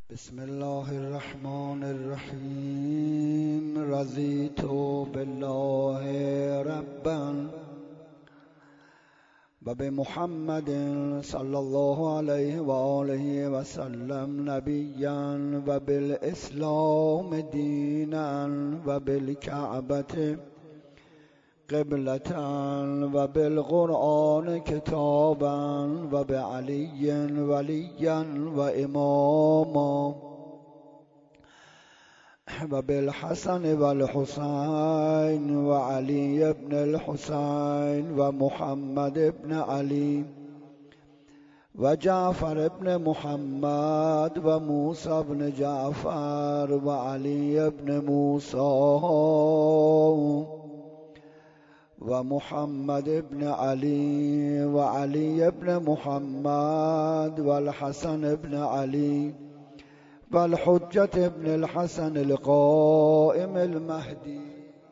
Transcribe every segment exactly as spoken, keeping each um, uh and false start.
بسم الله الرحمن الرحیم. رضیت بالله ربا و بمحمد صلی الله علیه و آله و سلم نبیا و بالاسلام دینا و بالکعبة قبلة و بالقرآن کتابا و بعلی ولیا و اماما و بالحسن و الحسین و علی ابن الحسین و محمد ابن علی و جعفر ابن محمد و موسی ابن جعفر و علی ابن موسی و محمد ابن علی و علی ابن محمد و الحسن ابن علی و الحجة ابن الحسن القائم المهدی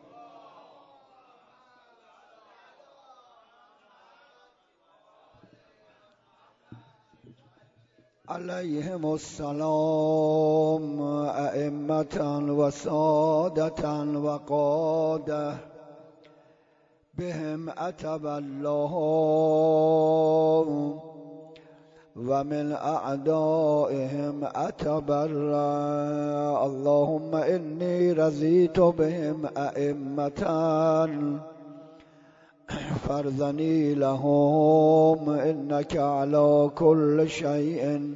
علیهم السلام ائمة و سادة و قادة بهم أتب الله و من أعدائهم أتبر. اللهم إني رضيت بهم أئمة فارضني لهم إنك على كل شيء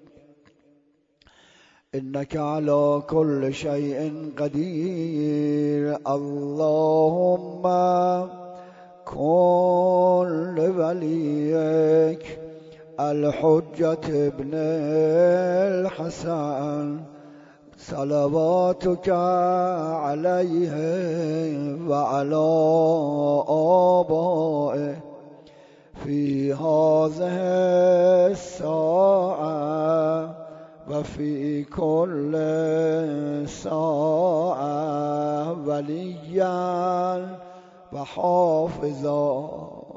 إنك على كل شيء قدير. اللهم كن لوليك الحجة ابن الحسن صلواتك عليه وعلى آبائه في هذه الساعة وفي كل ساعة وليا وحافظا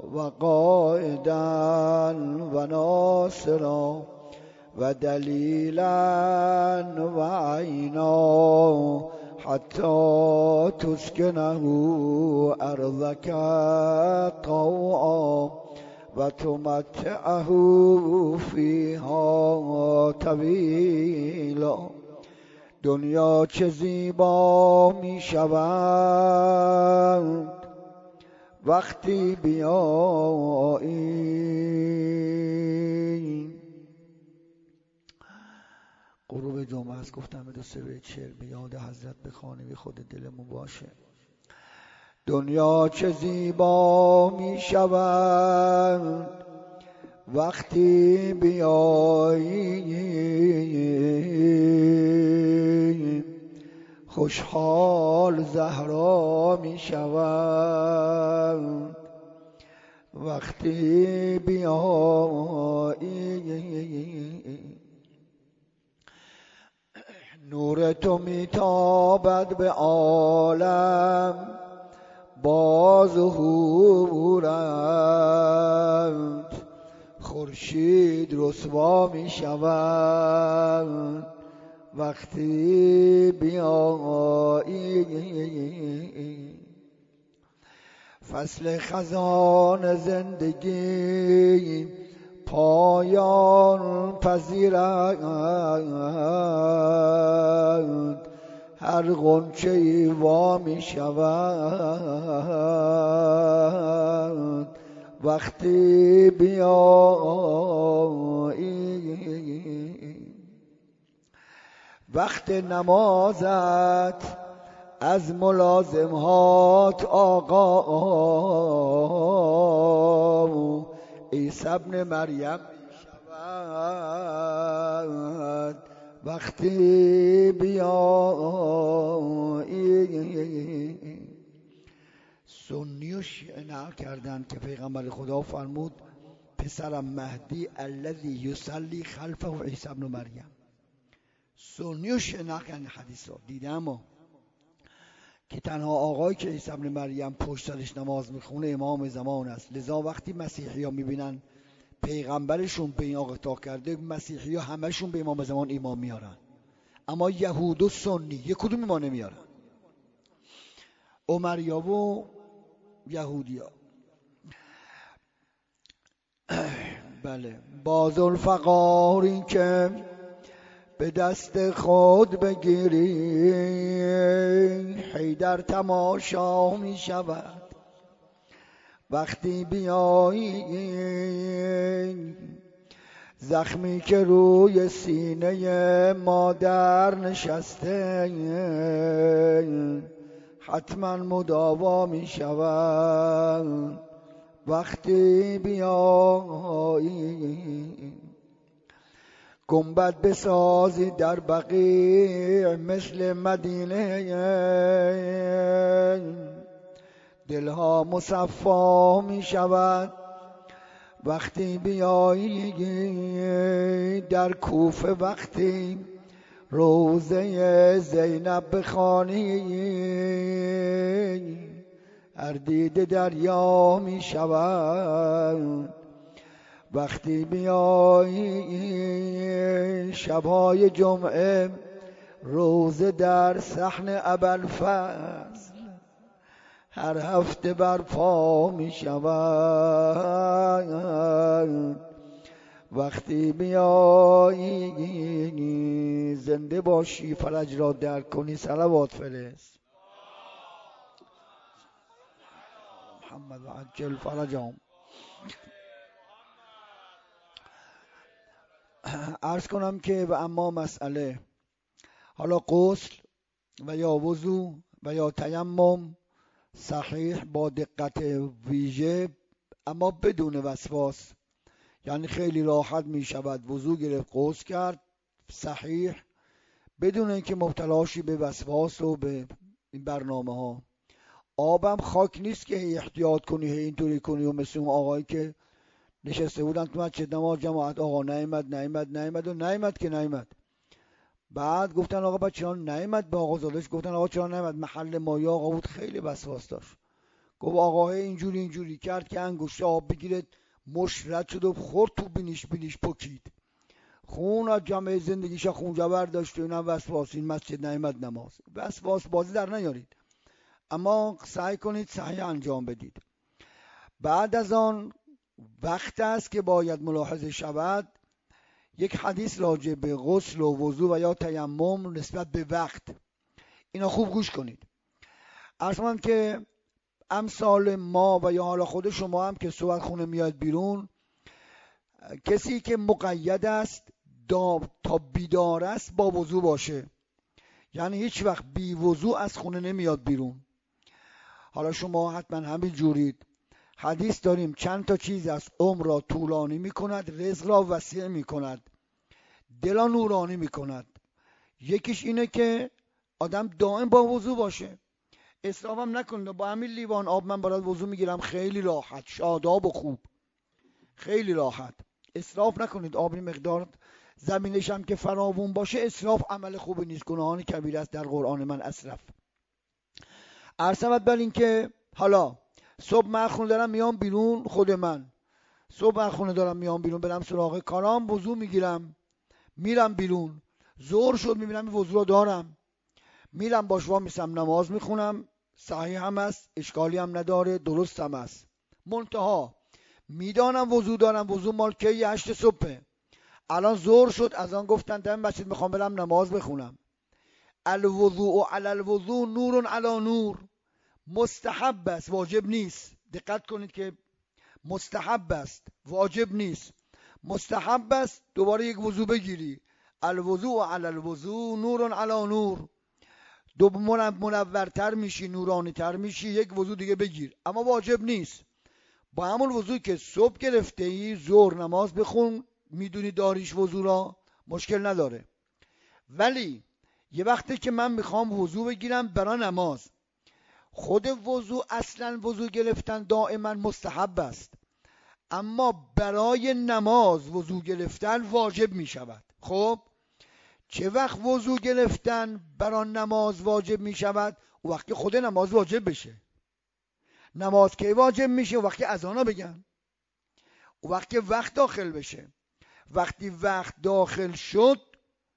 وقائدا وناصرا ودليلا وعينا حتى تسكنه أرضك طوعا وتمتعه فيها طويلا. دنیا چه زیبا می شود وقتی بیایی. غروب جمعه است، گفتم به دو سه بیت شعر به یاد حضرت بخوانیم بی خود دلمون باشه. دنیا چه زیبا می شود وقتی بیایی، خوشحال زهرا می شود وقتی بیایی. نور تو می تابد به عالم با ظهورت، خورشید رسوا می شود وقتی بیایی. فصل خزان زندگی پایان پذیرد، هر غنچه‌ای وا می شود وقتی بیایی. وقت نمازت از ملازمات آقا عیسی ابن مریم شود وقتی بیایی. سنی و شیعه نقل کردند که پیغمبر خدا فرمود پسرم مهدی الذی یصلی خلفه عیسی ابن مریم. سنی و شیعه نقل کردن حدیث رو دیدم که تنها آقایی که عیسی ابن مریم پشت سرش نماز میخونه امام زمان است. لذا وقتی مسیحی ها میبینن پیغمبرشون به این آقا تا کرده، مسیحی ها همشون به امام زمان ایمان میارن. اما یهود و سنی یک کدوم ما نمیارن، عمریا و یهودیا. بله با ذوالفقاری که به دست خود بگیری حیدر تماشا می شود. وقتی بیایی زخمی که روی سینه مادر نشسته حتما مداوا می شود. وقتی بیایی گنبد بسازی در بقیع مثل مدینه دلها مصفا می شود. وقتی بیایی در کوفه وقتی روزه زینب بخوانی اردید دریا می شود. وقتی بیایی شبهای جمعه روزه در صحن ابوالفضل هر هفته برپا می شود. وقتی بیایی زنده باشی فرج را درک کنی صلوات فرست محمد و عجل فرجهم. عرض کنم که و اما مسئله حالا غسل و یا وضو و یا تیمم صحیح با دقت ویژه اما بدون وسواس، یعنی خیلی راحت می شود وضو گرفت غسل کرد صحیح بدون اینکه مبتلا شی به وسواس و به این برنامه ها. آبم خاک نیست که احتیاط کنی هی اینطوری کنی و مثل اون آقایی که نشسته بودن تو مسجد نماز جماعت آقا نیامد نیامد نیامد و نیامد که نیامد. بعد گفتن آقا بعد چرا نیامد به آقا زادش گفتن آقا چرا نیامد محل مایه آقا بود خیلی وسواس داشت. گفت آقا اینجوری اینجوری کرد که انگشت آب بگیره مش رد شد و خورد تو بینیش بینیش پکید خون از جمعه زندگیش خون جبر داشت و اینا وسواس این مسجد نیامد نماز. وسواس بازی در نیارید اما سعی کنید صحیح انجام بدید. بعد از آن وقت است که باید ملاحظه شود. یک حدیث راجع به غسل و وضو و یا تیمم نسبت به وقت اینا خوب گوش کنید. عرض کنم که امثال ما و یا حالا خود شما هم که صبح خونه میاد بیرون کسی که مقید است تا بیدار است با وضو باشه، یعنی هیچ وقت بی وضو از خونه نمیاد بیرون. حالا شما حتما همین جورید. حدیث داریم چند تا چیز از عمر را طولانی می کند، رزق را وسیع می کند، دل را نورانی می کند. یکیش اینه که آدم دائم با وضو باشه. اسراف هم نکنید. با همین لیوان آب من برای وضو میگیرم خیلی راحت شاداب و خوب خیلی راحت. اسراف نکنید. آب مقدار زمینش هم که فراوون باشه اسراف عمل خوبی نیست، گناهان کبیره است در قرآن من اسرف. عرضمت بر این که حالا صبح من خونه دارم میام بیرون، خود من صبح من خونه دارم میام بیرون برم سراغ کارام وضو میگیرم میرم بیرون. ظهر شد میبینم وضو رو دارم میرم باش وا میسم نماز میخونم صحیح هم است اشکالی هم نداره درست هم است. منتها میدانم وضو دارم وضو مال کی هشت صبح الان ظهر شد از آن گفتن دم مسجد میخوام برم نماز بخونم. الوضوء علی الوضوء نور علی نور مستحب است واجب نیست. دقت کنید که مستحب است واجب نیست. مستحب است دوباره یک وضو بگیری. الوضوء علی الوضوء نور علی نور دو منورتر میشی نورانی تر میشی یک وضو دیگه بگیر اما واجب نیست. با همون وضوی که صبح گرفته ای ظهر نماز بخون میدونی داریش وضو را مشکل نداره. ولی یه وقتی که من میخوام وضو بگیرم برای نماز خود وضو اصلا وضو گرفتن دائما مستحب است اما برای نماز وضو گرفتن واجب میشود. خب چه وقت وضو گرفتن برای نماز واجب میشود؟ وقتی خود نماز واجب بشه. نماز کی واجب میشه؟ وقتی اذانا بگن، وقتی وقت داخل بشه. وقتی وقت داخل شد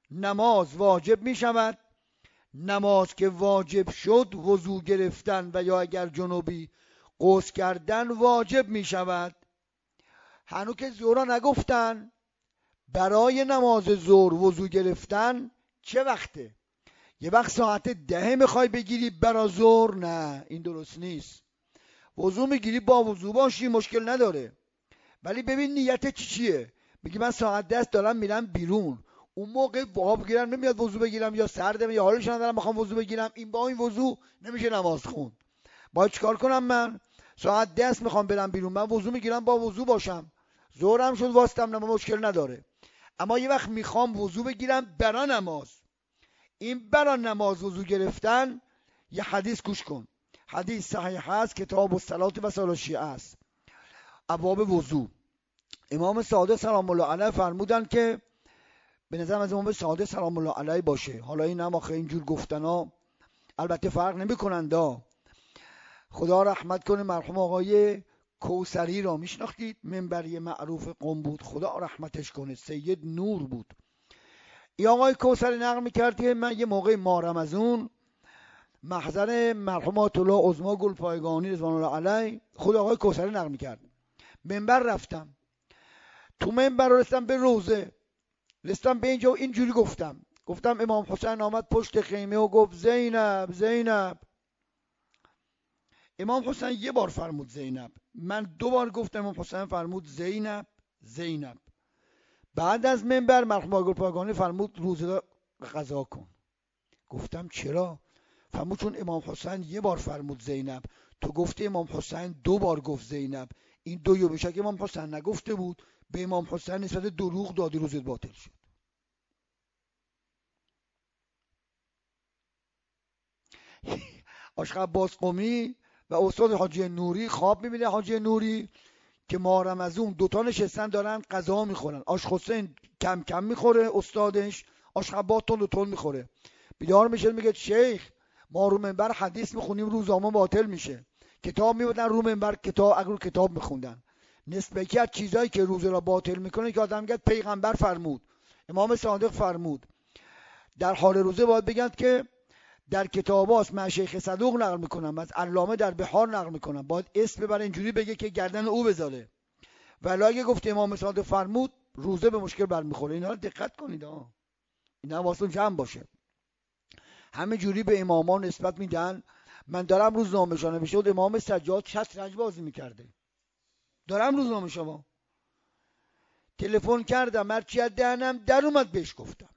نماز واجب می شود. نماز که واجب شد وضو گرفتن و یا اگر جنوبی غسل کردن واجب می شود. هنوز که ظهر نگفتن برای نماز ظهر وضو گرفتن چه وقته؟ یه وقت ساعت ده میخوای بگیری برای ظهر؟ نه، این درست نیست. وضو میگیری با وضو باشی، مشکل نداره. ولی ببین نیت چی چیه. میگی من ساعت ده دارم میرم بیرون، اون موقع آب بگیرم نمیاد وضو بگیرم، یا سردمه یا حالش ندارم میخوام وضو بگیرم، این با این وضو نمیشه نماز خون. باید چیکار کنم؟ من ساعت ده میخوام برم بیرون، من وضو میگیرم با وضو باشم، ظهرم شد واسطم، نه مشکل نداره. اما یه وقت میخوام وضو بگیرم برای نماز، این برای نماز وضو گرفتن یه حدیث گوش کن. حدیث صحیح هست، کتاب الصلاة و مسائل الشیعه است، ابواب وضو. امام صادق سلام الله علیه فرمودن که به نظرم از امام صادق سلام الله علیه باشه، حالا این هم آخه اینجور گفتنا البته فرق نمی کنند. خدا رحمت کنه مرحوم آقای کوثری را میشناختید، منبری معروف قم بود، خدا رحمتش کنه، سید نور بود. این آقای کوثری نقل میکرد که من یه موقع ماه رمضان محضر مرحوم آیت الله عظما گلپایگانی رضوان الله علیه، خود آقای کوثری نقل میکرد، منبر رفتم، تو منبر رسیدم به روزه، رسیدم به اینجا و اینجوری گفتم گفتم امام حسین آمد پشت خیمه و گفت زینب زینب. امام حسین یه بار فرمود زینب، من دو بار گفتم امام حسین فرمود زینب زینب. بعد از منبر مرحوم گلپایگانی فرمود روزه قضا کن. گفتم چرا؟ فرمود چون امام حسین یه بار فرمود زینب، تو گفتی امام حسین دو بار گفت زینب، این دویو بشه که امام حسین نگفته بود، به امام حسین نسبت دروغ دادی، روزت باطل شد. آشق عباس قمی و استاد حاجی نوری خواب میبینه، حاجی نوری که ماه رمضان دوتا نشستن دارن غذا میخورن، آش حسین کم کم میخوره استادش، آش عباس تون تون میخوره. بیدار میشه میگه شیخ ما رو منبر حدیث میخونیم روزامون باطل میشه، کتاب میبودن رو منبر کتاب اگر کتاب میخوندن، نسبت که از چیزایی که روزه را باطل میکنه که آدم میگه پیغمبر فرمود، امام صادق فرمود. در حال روزه باید بگن که در کتاباست، من شیخ صدوق نقل میکنم، از علامه در بحار نقل میکنم، باید اسم ببره اینجوری بگه که گردن او بذاره. ولی اگه گفت امام صادق فرمود روزه به مشکل برمیخوره. اینا رو دقت کنید ها، اینا واسه جمع باشه. همه جوری به امامان نسبت میدن. من دارم روزنامه‌شو نوشته بود امام سجاد شطرنج بازی میکرده، دارم روزنامه شما تلفن کردم، هرچی از دهنم در اومد بهش گفتم.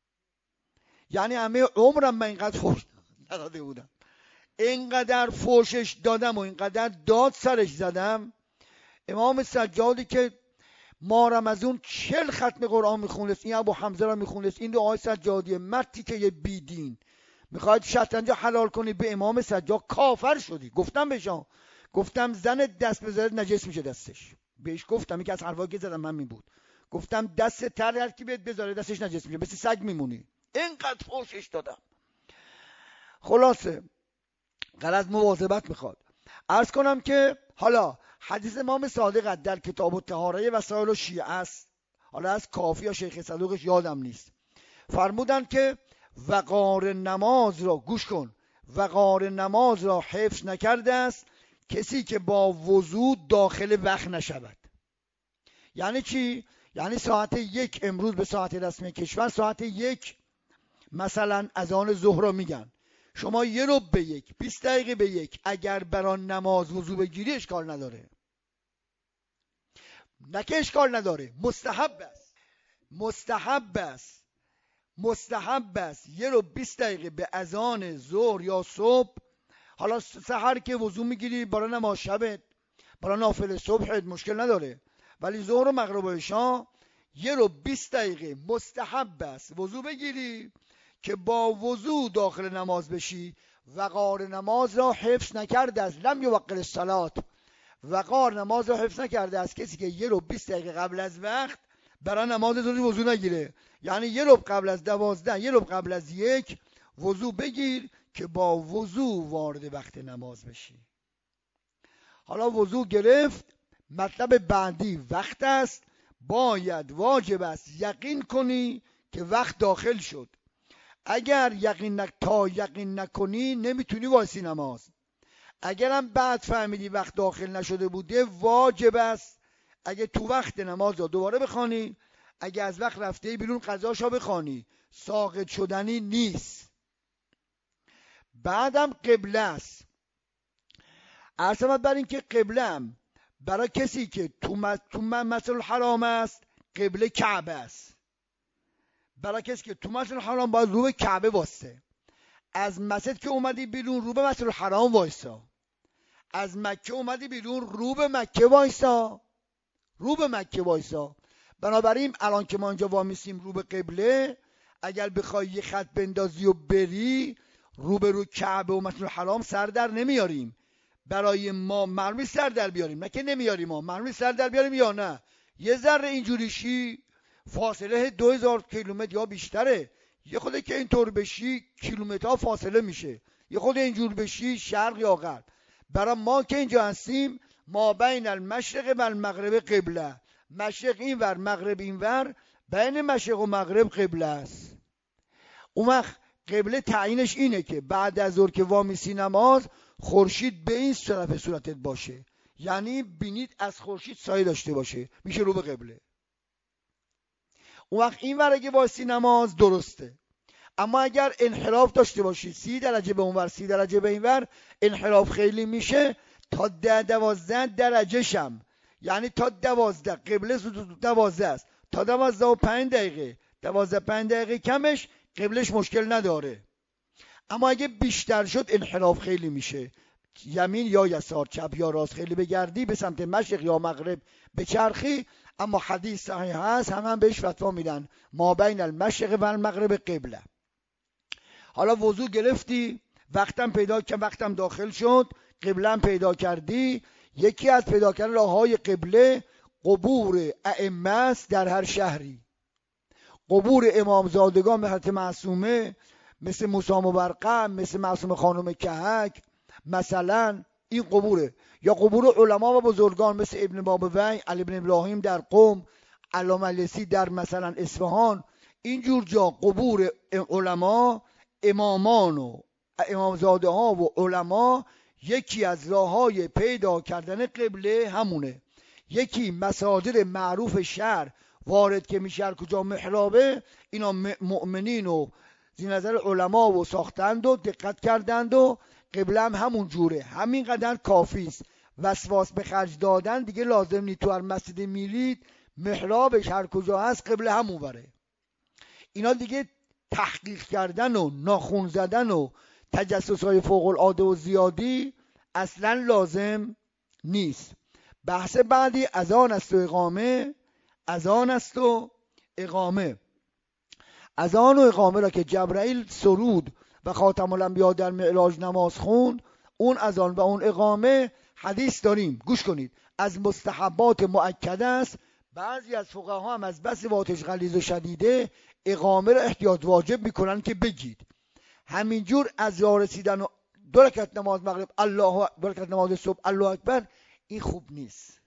یعنی همه عمرم من اینقدر فوش نداده بودم، اینقدر فوشش دادم و اینقدر داد سرش زدم. امام سجادی که ما رمضان چل ختم قرآن میخونست، این ابو حمزه را میخونست، این دعای سجادی، مردی که یه بیدین میخواید شطرنج حلال کنی به امام سجاد کافر شدی. گفتم بهشان، گفتم زن دست بذاره نجس میشه دستش، بهش گفتم، یکی از حرفایی که زدم من می بود، گفتم دست تر هر کی بهت بذاره دستش نجس میشه، مثل سگ میمونی. اینقدر فوشش دادم. خلاصه غرض مواظبت میخواد. عرض کنم که حالا حدیث امام صادق در کتاب الطهاره وسائل الشیعه است، حالا از کافی یا شیخ صدوقش یادم نیست، فرمودن که وقار نماز را گوش کن، وقار نماز را حفظ نکرده است کسی که با وضو داخل وقت نشود. یعنی چی؟ یعنی ساعت یک امروز به ساعت رسمی کشور ساعت یک مثلا اذان ظهر را میگن، شما یه رو به یک بیست دقیقه به یک اگر برای نماز وضو بگیری اشکال نداره، نه که اشکال نداره، مستحب است، مستحب است، مستحب است یه رو بیست دقیقه به اذان ظهر یا صبح. حالا سحر که وضو میگیری برای نماز شبت، برای نافله صبحت مشکل نداره، ولی ظهر و مغرب و عشا یه رو بیست دقیقه مستحب است وضو بگیری که با وضو داخل نماز بشی. وقار نماز را حفظ نکرده است، لم یوقر الصلاة، وقار نماز را حفظ نکرده است کسی که یه رو بیست دقیقه قبل از وقت برای نماز ظهر وضو نگیره. یعنی یه رو قبل از دوازده، یه رو قبل از یک وضو بگیر که با وضو وارد وقت نماز بشی. حالا وضو گرفت، مطلب بعدی وقت است. باید واجب است یقین کنی که وقت داخل شد اگر یقین نک تا یقین نکنی نمیتونی وایسی نماز. اگرم بعد فهمیدی وقت داخل نشده بوده واجب است اگه تو وقت نماز رو دوباره بخوانی، اگه از وقت رفته بیرون قضاشو بخوانی، ساقط شدنی نیست. بعدم قبله است. عرض بر این که قبله هم برای کسی که تو تو مسجد الحرام است قبله کعبه است. برای کسی که تو مسجد الحرام باید رو به کعبه واسه. از مسجد که اومدی بیرون رو به مسجد الحرام وایسا. از مکه اومدی بیرون رو به مکه وایسا. رو به مکه وایسا. بنابراین الان که ما اینجا وامیسیم رو به قبله، اگر بخوای یه خط بندازی و بری رو به رو کعبه و مسجد الحرام سر در نمیاریم. برای ما مرمی سر در بیاریم، نه که نمیاریم، ما مرمی سر در بیاریم یا نه. یه ذره اینجوریشی فاصله دو هزار کیلومتر یا بیشتره، یه خود که اینطور بشی کیلومترها فاصله میشه، یه خود اینجور بشی شرق یا غرب. برای ما که اینجا هستیم ما بین المشرق و المغرب قبله، مشرق اینور مغرب اینور، بین مشرق و مغرب قبله است. اون وقت قبله تعیینش اینه که بعد از ظهر که وامیسی نماز خورشید به این طرف صورتت باشه، یعنی بینید از خورشید سایه داشته باشه، میشه رو به قبله. اون وقت این ور اگه وایسی نماز درسته. اما اگر انحراف داشته باشی سی درجه به اون ور سی درجه به این ور، انحراف خیلی میشه تا ده دوازده درجه شم، یعنی تا دوازده، قبله دوازده است، تا دوازده و پنج دقیقه، دوازده پنج دقیقه کمش قبلش مشکل نداره. اما اگه بیشتر شد انحراف خیلی میشه، یمین یا یسار، چپ یا راست خیلی بگردی، به سمت مشرق یا مغرب بچرخی. اما حدیث صحیح هست، هم هم بهش فتوا میدن ما بین المشرق و المغرب قبله. حالا وضو گرفتی، وقتم پیدا که وقتم داخل شد، قبله پیدا کردی. یکی از پیدا کردن راههای قبله قبور ائمه است در هر شهری. قبور امامزادگان حضرت معصومه مثل موسی مبرقه، مثل معصومه خانم کهک، مثلا این قبوره. یا قبور علما و بزرگان مثل ابن بابوی، علی بن ابراهیم در قم، علامه السی در مثلا اصفهان. اینجور جا قبور علما، امامان و امامزاده ها و علما، یکی از راههای پیدا کردن قبله همونه. یکی مساجد معروف شهر وارد که میشه کجا محرابه، اینا مؤمنین و زی نظر علما و ساختند و دقت کردند و قبله هم همون جوره، همین قدر کافی است. وسواس به خرج دادن دیگه لازم نیست. تو هر مسجد میرید محرابش هر کجا هست قبله همون وره. اینا دیگه تحقیق کردن و ناخون زدن و تجسس‌های فوق العاده و زیادی اصلا لازم نیست. بحث بعدی اذان است و اقامه. اذان است و اقامه. اذان و اقامه را که جبرائیل سرود و خاتم الانبیا در معراج نماز خوند، اون اذان و اون اقامه حدیث داریم، گوش کنید، از مستحبات مؤکده است. بعضی از فقها هم از بس واتش غلیظ و شدیده اقامه را احتیاط واجب میکنن که بگید. همینجور از یا رسیدن و دو رکعت نماز مغرب الله، دو رکعت نماز صبح الله اکبر، این خوب نیست.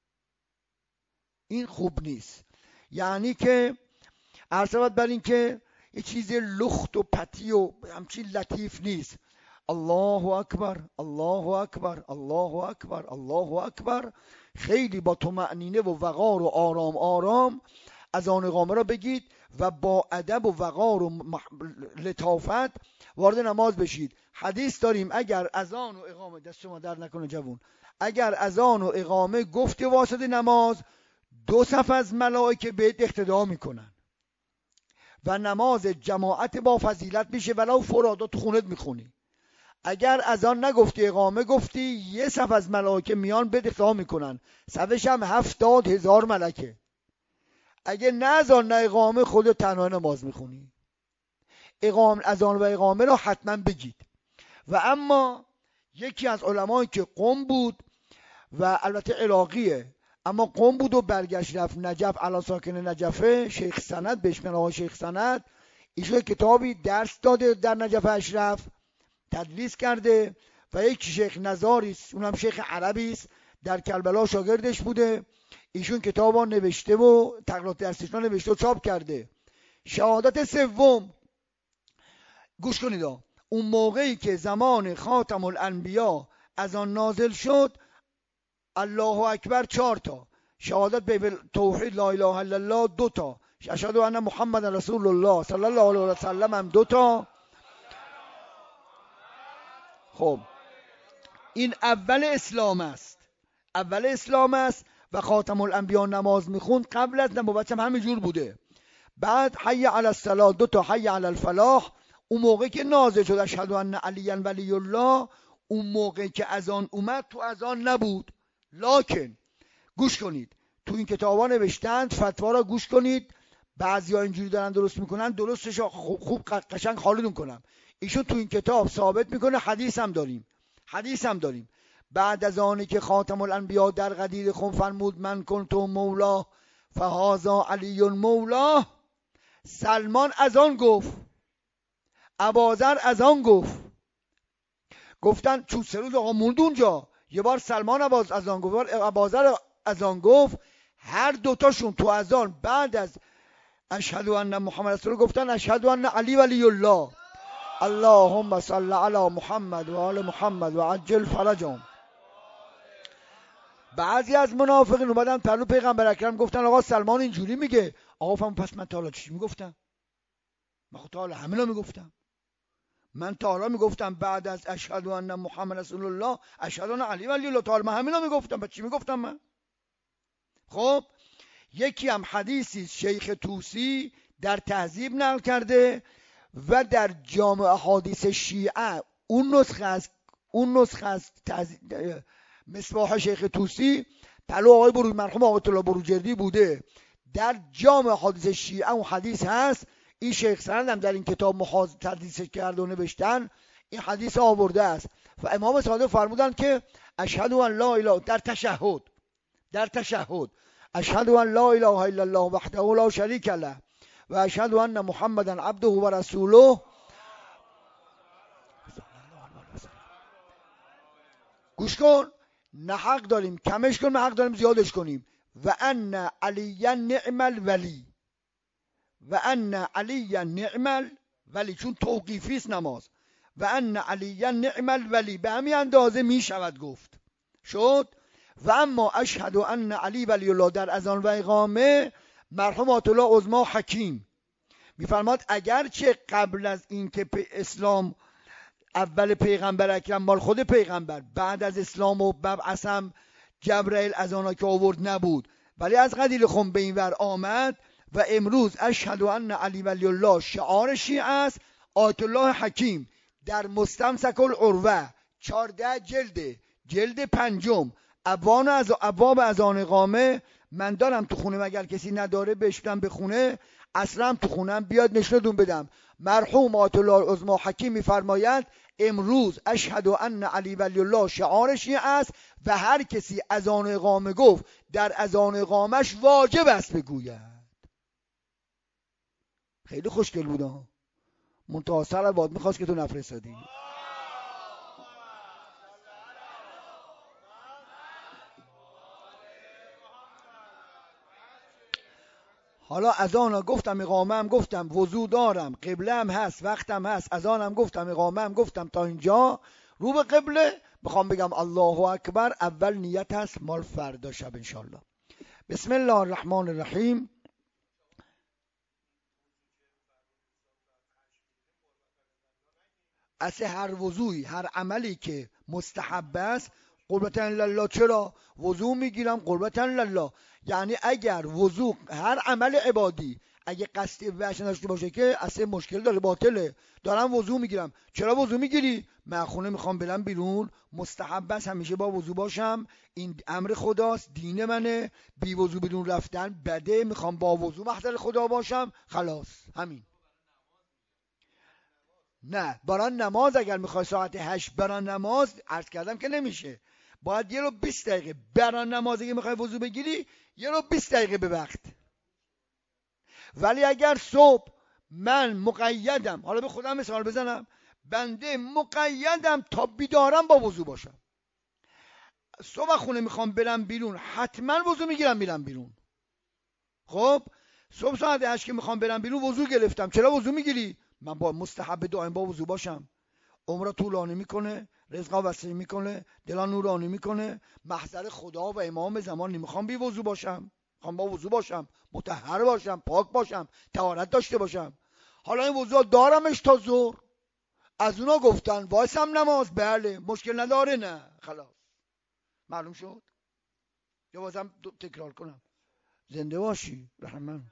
این خوب نیست. یعنی که عرض بر این که یه چیز لخت و پتی و همچین لطیف نیست. الله اکبر، الله اکبر، الله اکبر، الله اکبر، خیلی با طمأنینه و وقار و آرام آرام از آن اقامه را بگید و با ادب و وقار و لطافت وارد نماز بشید. حدیث داریم اگر اذان و اقامه، دست شما در نکنه جوون، اگر اذان و اقامه گفت واسط نماز، دو صف از ملائکه بهت اقتدا میکنن و نماز جماعت با فضیلت میشه، ولو فرادا تو خونت میخونی. اگر اذان نگفتی اقامه گفتی، یه صف از ملائکه میان بهت اقتدا میکنن، صفش هم هفتاد هزار ملکه. اگه نه اذان نه اقامه خودت تنها نماز میخونی. اقامه، اذان و اقامه را حتما بگید. و اما یکی از علمایی که قم بود و البته عراقیه، اما قم بود و برگشت رفت نجف، علی ساکن نجفه، شیخ سند بهش میگن، آقای شیخ سند، ایشون کتابی درس داده در نجف اشرف، تدریس کرده و یک شیخ نزاری است، اونم شیخ عربی است، در کربلا شاگردش بوده. ایشون کتابا نوشته و تقریرات درسیش نوشته و چاپ کرده. شهادت سوم، گوش کنید ها، اون موقعی که زمان خاتم الانبیا از آن نازل شد، الله اکبر چهار تا، شهادت به توحید لا اله الا الله دو تا، اشهد ان محمد رسول الله صلی الله علیه و سلم هم دو تا. خب این اول اسلام است، اول اسلام است و خاتم الانبیا نماز میخوند قبل از نبوت هم همینجور بوده. بعد حی علی الصلاة دو تا، حی علی الفلاح، اون موقع که نازل شد اشهد ان علی ولی الله، اون موقع که اذان اومد تو اذان نبود. لکن گوش کنید، تو این کتابا نوشتند، فتوا را گوش کنید، بعضیا اینجوری دارن درست میکنن، درستش خوب, خوب قشنگ حالتون کنم. ایشون تو این کتاب ثابت میکنه، حدیث هم داریم، حدیث هم داریم. بعد از آنی که خاتم الانبیا در غدیر خم فرمود من کنت مولا فهذا علی مولا، سلمان از آن گفت، ابوذر از آن گفت، گفتن چون سه روز آقا موند اونجا، یه بار سلمان عباس از آن گفت، ابوذر از آن گفت، هر دوتاشون تو اذان بعد از اشهد ان محمد رسول الله گفتن اشهد ان علی ولی الله، اللهم صل علی محمد و آل محمد و عجل فرجهم. بعضی از منافقین اومدن پلو پیغمبر اکرم گفتن آقا سلمان اینجوری میگه. آقا فهم پس من تا حالا چی میگفتم؟ من خود تا حالا همینا میگفتم، من تا حالا میگفتم بعد از اشهد ان محمد رسول الله اشهد ان علی ولی الله، تا حالا من همینا میگفتم، پس چی میگفتم من؟ خب یکی هم حدیثی شیخ طوسی در تهذیب نقل کرده و در جامع احادیث شیعه اون نسخه است، اون نسخه است مصباح شیخ طوسی پلو آقای برو مرحوم آقای الله بروجردی بوده، در جامع احادیث شیعه اون حدیث هست. این شیخ سند هم در این کتاب محاض تدریس کرده و نوشتن، این حدیث آورده است و امام صادق فرمودن که اشهد ان لا اله، در تشهد، در تشهد اشهد ان لا اله الا الله وحده لا شریک له و اشهد ان محمدا عبده و رسوله. گوش کن، نه حق داریم کمش کنیم، نه حق داریم زیادش کنیم. و ان علی نعم الولی، و ان علی نعم الولی، چون توقیفی است نماز، و ان علی نعم الولی، به همین اندازه می شود گفت شد. و اما اشهد ان علی ولی الله در اذان و اقامه، مرحوم آیت الله عظما حکیم میفرماد اگرچه قبل از اینکه اسلام اول پیغمبر اکرم مال خود پیغمبر، بعد از اسلام و مبعث هم جبرائیل از آنها که آورد نبود، ولی از غدیر خم به این ور آمد و امروز اشهد ان علی ولی الله شعار شیعه است. آیت الله حکیم در مستمسک العروه چهارده جلد، جلد پنجم، ابواب از ابواب اذان اقامه، من دارم تو خونه، مگر کسی نداره بشتم به خونه، اصلا تو خونم بیاد نشونتون بدم. مرحوم آیت الله عظما حکیم میفرماید امروز اشهد ان علی ولی الله شعار شیعه است و هر کسی اذان اقامه گفت در اذان اقامش واجب است بگوید. خیلی خوشگل بود ها، منتها صلوات میخواست که تو نفرستادی. حالا اذان گفتم، اقامه هم گفتم، وضو دارم، قبله هم هست، وقتم هست، اذان هم گفتم، اقامه هم گفتم، تا اینجا رو به قبله میخوام بگم الله اکبر. اول نیت هست مال فردا شب انشالله. بسم الله الرحمن الرحیم. اصل هر وضوعی، هر عملی که مستحب است قربتن لله، چرا وضو میگیرم قربتن لله، یعنی اگر وضو هر عمل عبادی اگه قصد وحش نداشته باشه که اصلا مشکل داره، باطله. دارم وضو میگیرم، چرا وضو میگیری؟ من خونه میخوام برم بیرون، مستحب است همیشه با وضو باشم، این امر خداست، دین منه، بی وضو بدون رفتن بده، میخوام با وضو محضر خدا باشم، خلاص همین. نه برای نماز اگر میخوای ساعت هشت برای نماز عرض کردم که نمیشه، باید یه رو بیست دقیقه برای نماز اگه میخوای وضو بگیری یه رو بیست دقیقه به وقت. ولی اگر صبح من مقیدم، حالا به خودم مثال بزنم، بنده مقیدم تا بیدارم با وضو باشم، صبح خونه میخوام برم بیرون حتما وضو میگیرم میرم بیرون. خب صبح ساعت هشت که میخوام برم بیرون وضو گرفتم. چرا وضو میگیری؟ من با مستحب دائم با وضو باشم. عمر طولانی میکنه، رزقا وسیع میکنه، دلا نورانی میکنه. محضر خدا و امام زمان نمیخوام بی وضو باشم، میخوام با وضو باشم، مطهر باشم، پاک باشم، طهارت داشته باشم. حالا این وضو دارمش تا ظهر، از اونا گفتن وایسم نماز، بله مشکل نداره، نه خلاص معلوم شد. یا بازم تکرار کنم؟ زنده باشی رحمان.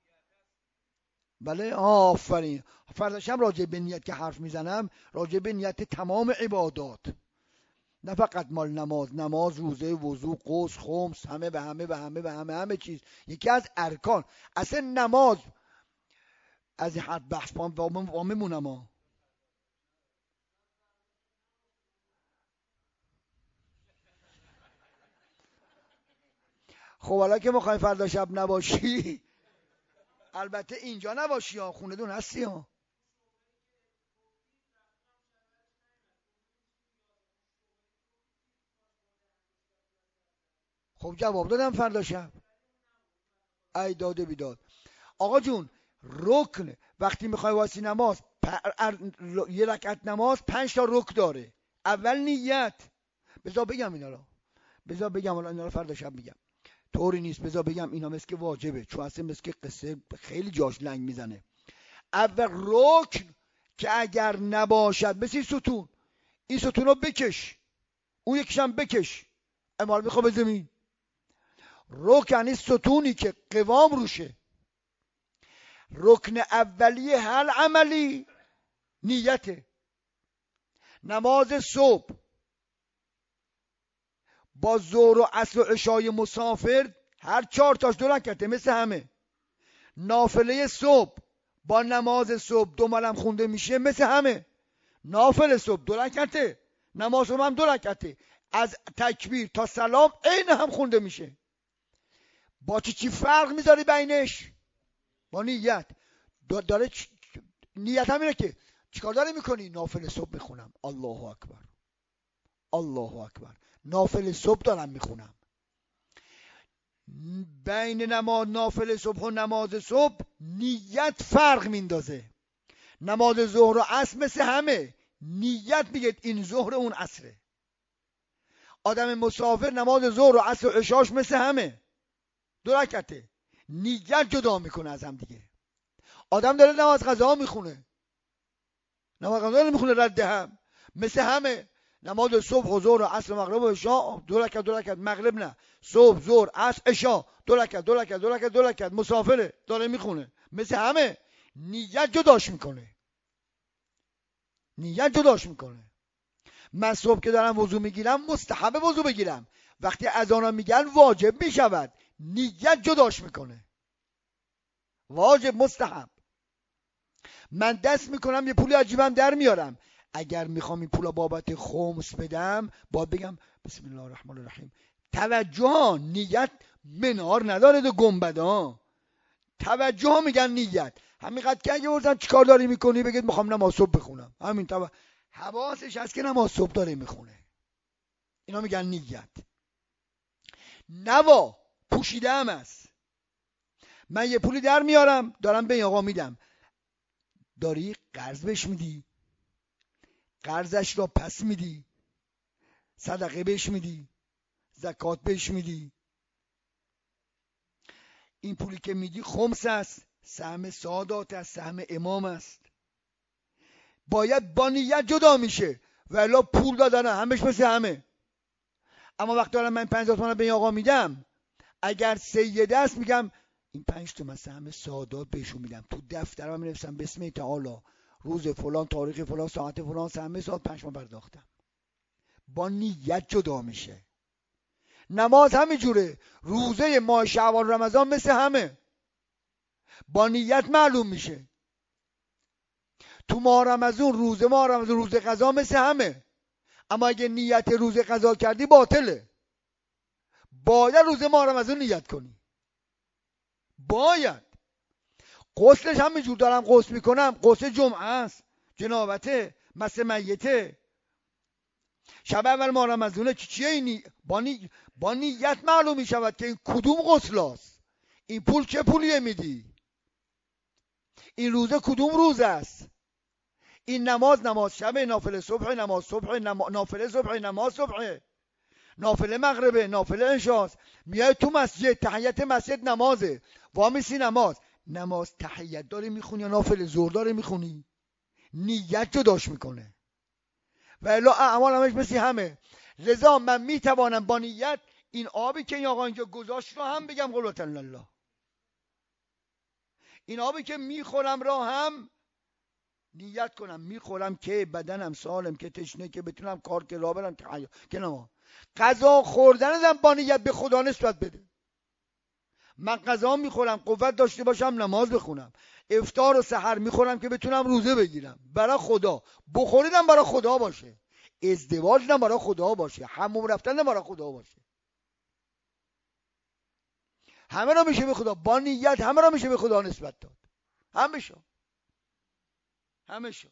بله آفرین. فردا شب راجع به نیت که حرف میزنم، راجع به نیت تمام عبادات، نه فقط مال نماز. نماز، روزه، وضو، غسل، خمس، همه به همه به همه به همه همه چیز یکی از ارکان. اصلا نماز از این حد بحث پام و میمونم ها. خب حالا که میخوای فردا شب نباشی، البته اینجا نباشی ها، خونه دون هستی ها. خب جواب دادم فردا شب. ای داده بیداد. آقا جون رکن وقتی میخوای واسی نماز پ... یه رکعت نماز پنج تا رکن داره. اول نیت. بذار بگم اینا رو، بذار بگم الان اینا رو فردا شب میگم. طوری نیست، بذار بگم اینا مثل که واجبه، چون اصلا مثل که قصه خیلی جاش لنگ میزنه. اول رکن که اگر نباشد، مثل این ستون، این ستون رو بکش، اون یکیشم بکش، امال میخواه به زمین. رکن یعنی ستونی که قوام روشه. رکن اولیه هر عملی نیته. نماز صبح با ظهر و عصر و عشای مسافر هر چهار تاش دو رکعته مثل همه. نافله صبح با نماز صبح دو ملم خونده میشه مثل همه. نافله صبح دو رکعته، نماز صبح هم دو رکعته، از تکبیر تا سلام عین هم خونده میشه. با چی چی فرق میذاری بینش؟ با نیت. داره چ... نیت هم اینه که چیکار داری میکنی؟ نافله صبح میخونم، الله اکبر الله اکبر، نافله صبح دارم میخونم. بین نماز نافله صبح و نماز صبح نیت فرق میندازه. نماز ظهر و عصر مثل همه، نیت میگه این ظهر اون عصره. آدم مسافر نماز ظهر و عصر و عشاش مثل همه، دو رکعته، نیت جدا میکنه از هم دیگه. آدم داره نماز قضا میخونه، نماز قضا نمیخونه رد هم، مثل همه. نماز صبح و ظهر و عصر و مغرب و عشا دو رکعت دو رکعت، مغرب نه، صبح ظهر عصر عشا دو رکعت دو رکعت دو رکعت دو رکعت، مسافره داره میخونه مثل همه. نیت جداش میکنه، نیت جداش میکنه. من صبح که دارم وضو میگیرم مستحب وضو بگیرم، وقتی اذانا میگن واجب میشود، نیت جداش میکنه. واجب مستحب. من دست میکنم یه پول عجیبم در میارم، اگر میخوام این پولا بابت خمس بدم باید بگم بسم الله الرحمن الرحیم. توجه ها، نیت منار نداره دو گنبدا. توجه ها میگن نیت. همینقدر که اگه بردن چیکار داری میکنی بگید میخوام نماز صبح بخونم، همین تو... حواسش هست که نماز صبح داره میخونه. اینا میگن نیت. نوا پوشیده هم است. من یه پولی در میارم دارم به این آقا میدم، داری قرض بهش میدی، قرضش را پس میدی، صدقه بهش میدی، زکات بهش میدی. این پولی که میدی خمس است، سهم سادات است، سهم امام است. باید با نیت جدا میشه، ولی پول دادن همش مثل همه. اما وقتی دارم من پنجاه تومن به این آقا میدم، اگر سیده است میگم این پنج تومن سهم سادات بهشون میدم، تو دفترم می‌نویسم بسم تعالی روز فلان تاریخ فلان ساعت فلان سهم ساد پنج تومن پرداختم. با نیت جدا میشه. نماز همینجوره، روزه ماه شعبان رمضان مثل همه، با نیت معلوم میشه. تو ماه رمضان روزه ماه رمضان روزه قضا مثل همه، اما اگه نیت روزه قضا کردی باطله. باید روزه ماه رمضان نیت کنی، باید. غسلش همینجور دارم غسل میکنم، غسل جمعه است، جنابته، مس میته، شب اول ماه رمضانه. چیه اینی؟ با, نی... با نیت معلوم میشود که این کدوم غسل است. این پول چه پولیه میدی؟ این روزه کدوم روز است؟ این نماز نماز شب، نافله صبح، نماز صبح، نما... نافله صبح، نماز صبح، نافله مغربه، نافله عشاست. میای تو مسجد، تحیت مسجد نمازه، وامیسی نماز. نماز تحیت داری میخونی یا نافله ظهر داری میخونی؟ نیت جداش میکنه. و الا اعمال همش مثل همه. لذا من میتوانم با نیت این آبی که این آقا اینجا گذاشت رو هم بگم قربت الله. این آبی که میخورم را هم نیت کنم میخورم که بدنم سالم، که تشنه، که بتونم کار که راه برم، که حیا که نما. غذا خوردنم با نیت به خدا نسبت بده. من غذا میخورم قوت داشته باشم نماز بخونم. افطار و سحر میخورم که بتونم روزه بگیرم برای خدا. بخوریدم برای خدا باشه. ازدواجم برای خدا باشه. حموم رفتن برای خدا باشه. همه را میشه به خدا با نیت، همه را میشه به خدا نسبت داد. همه شو همه شو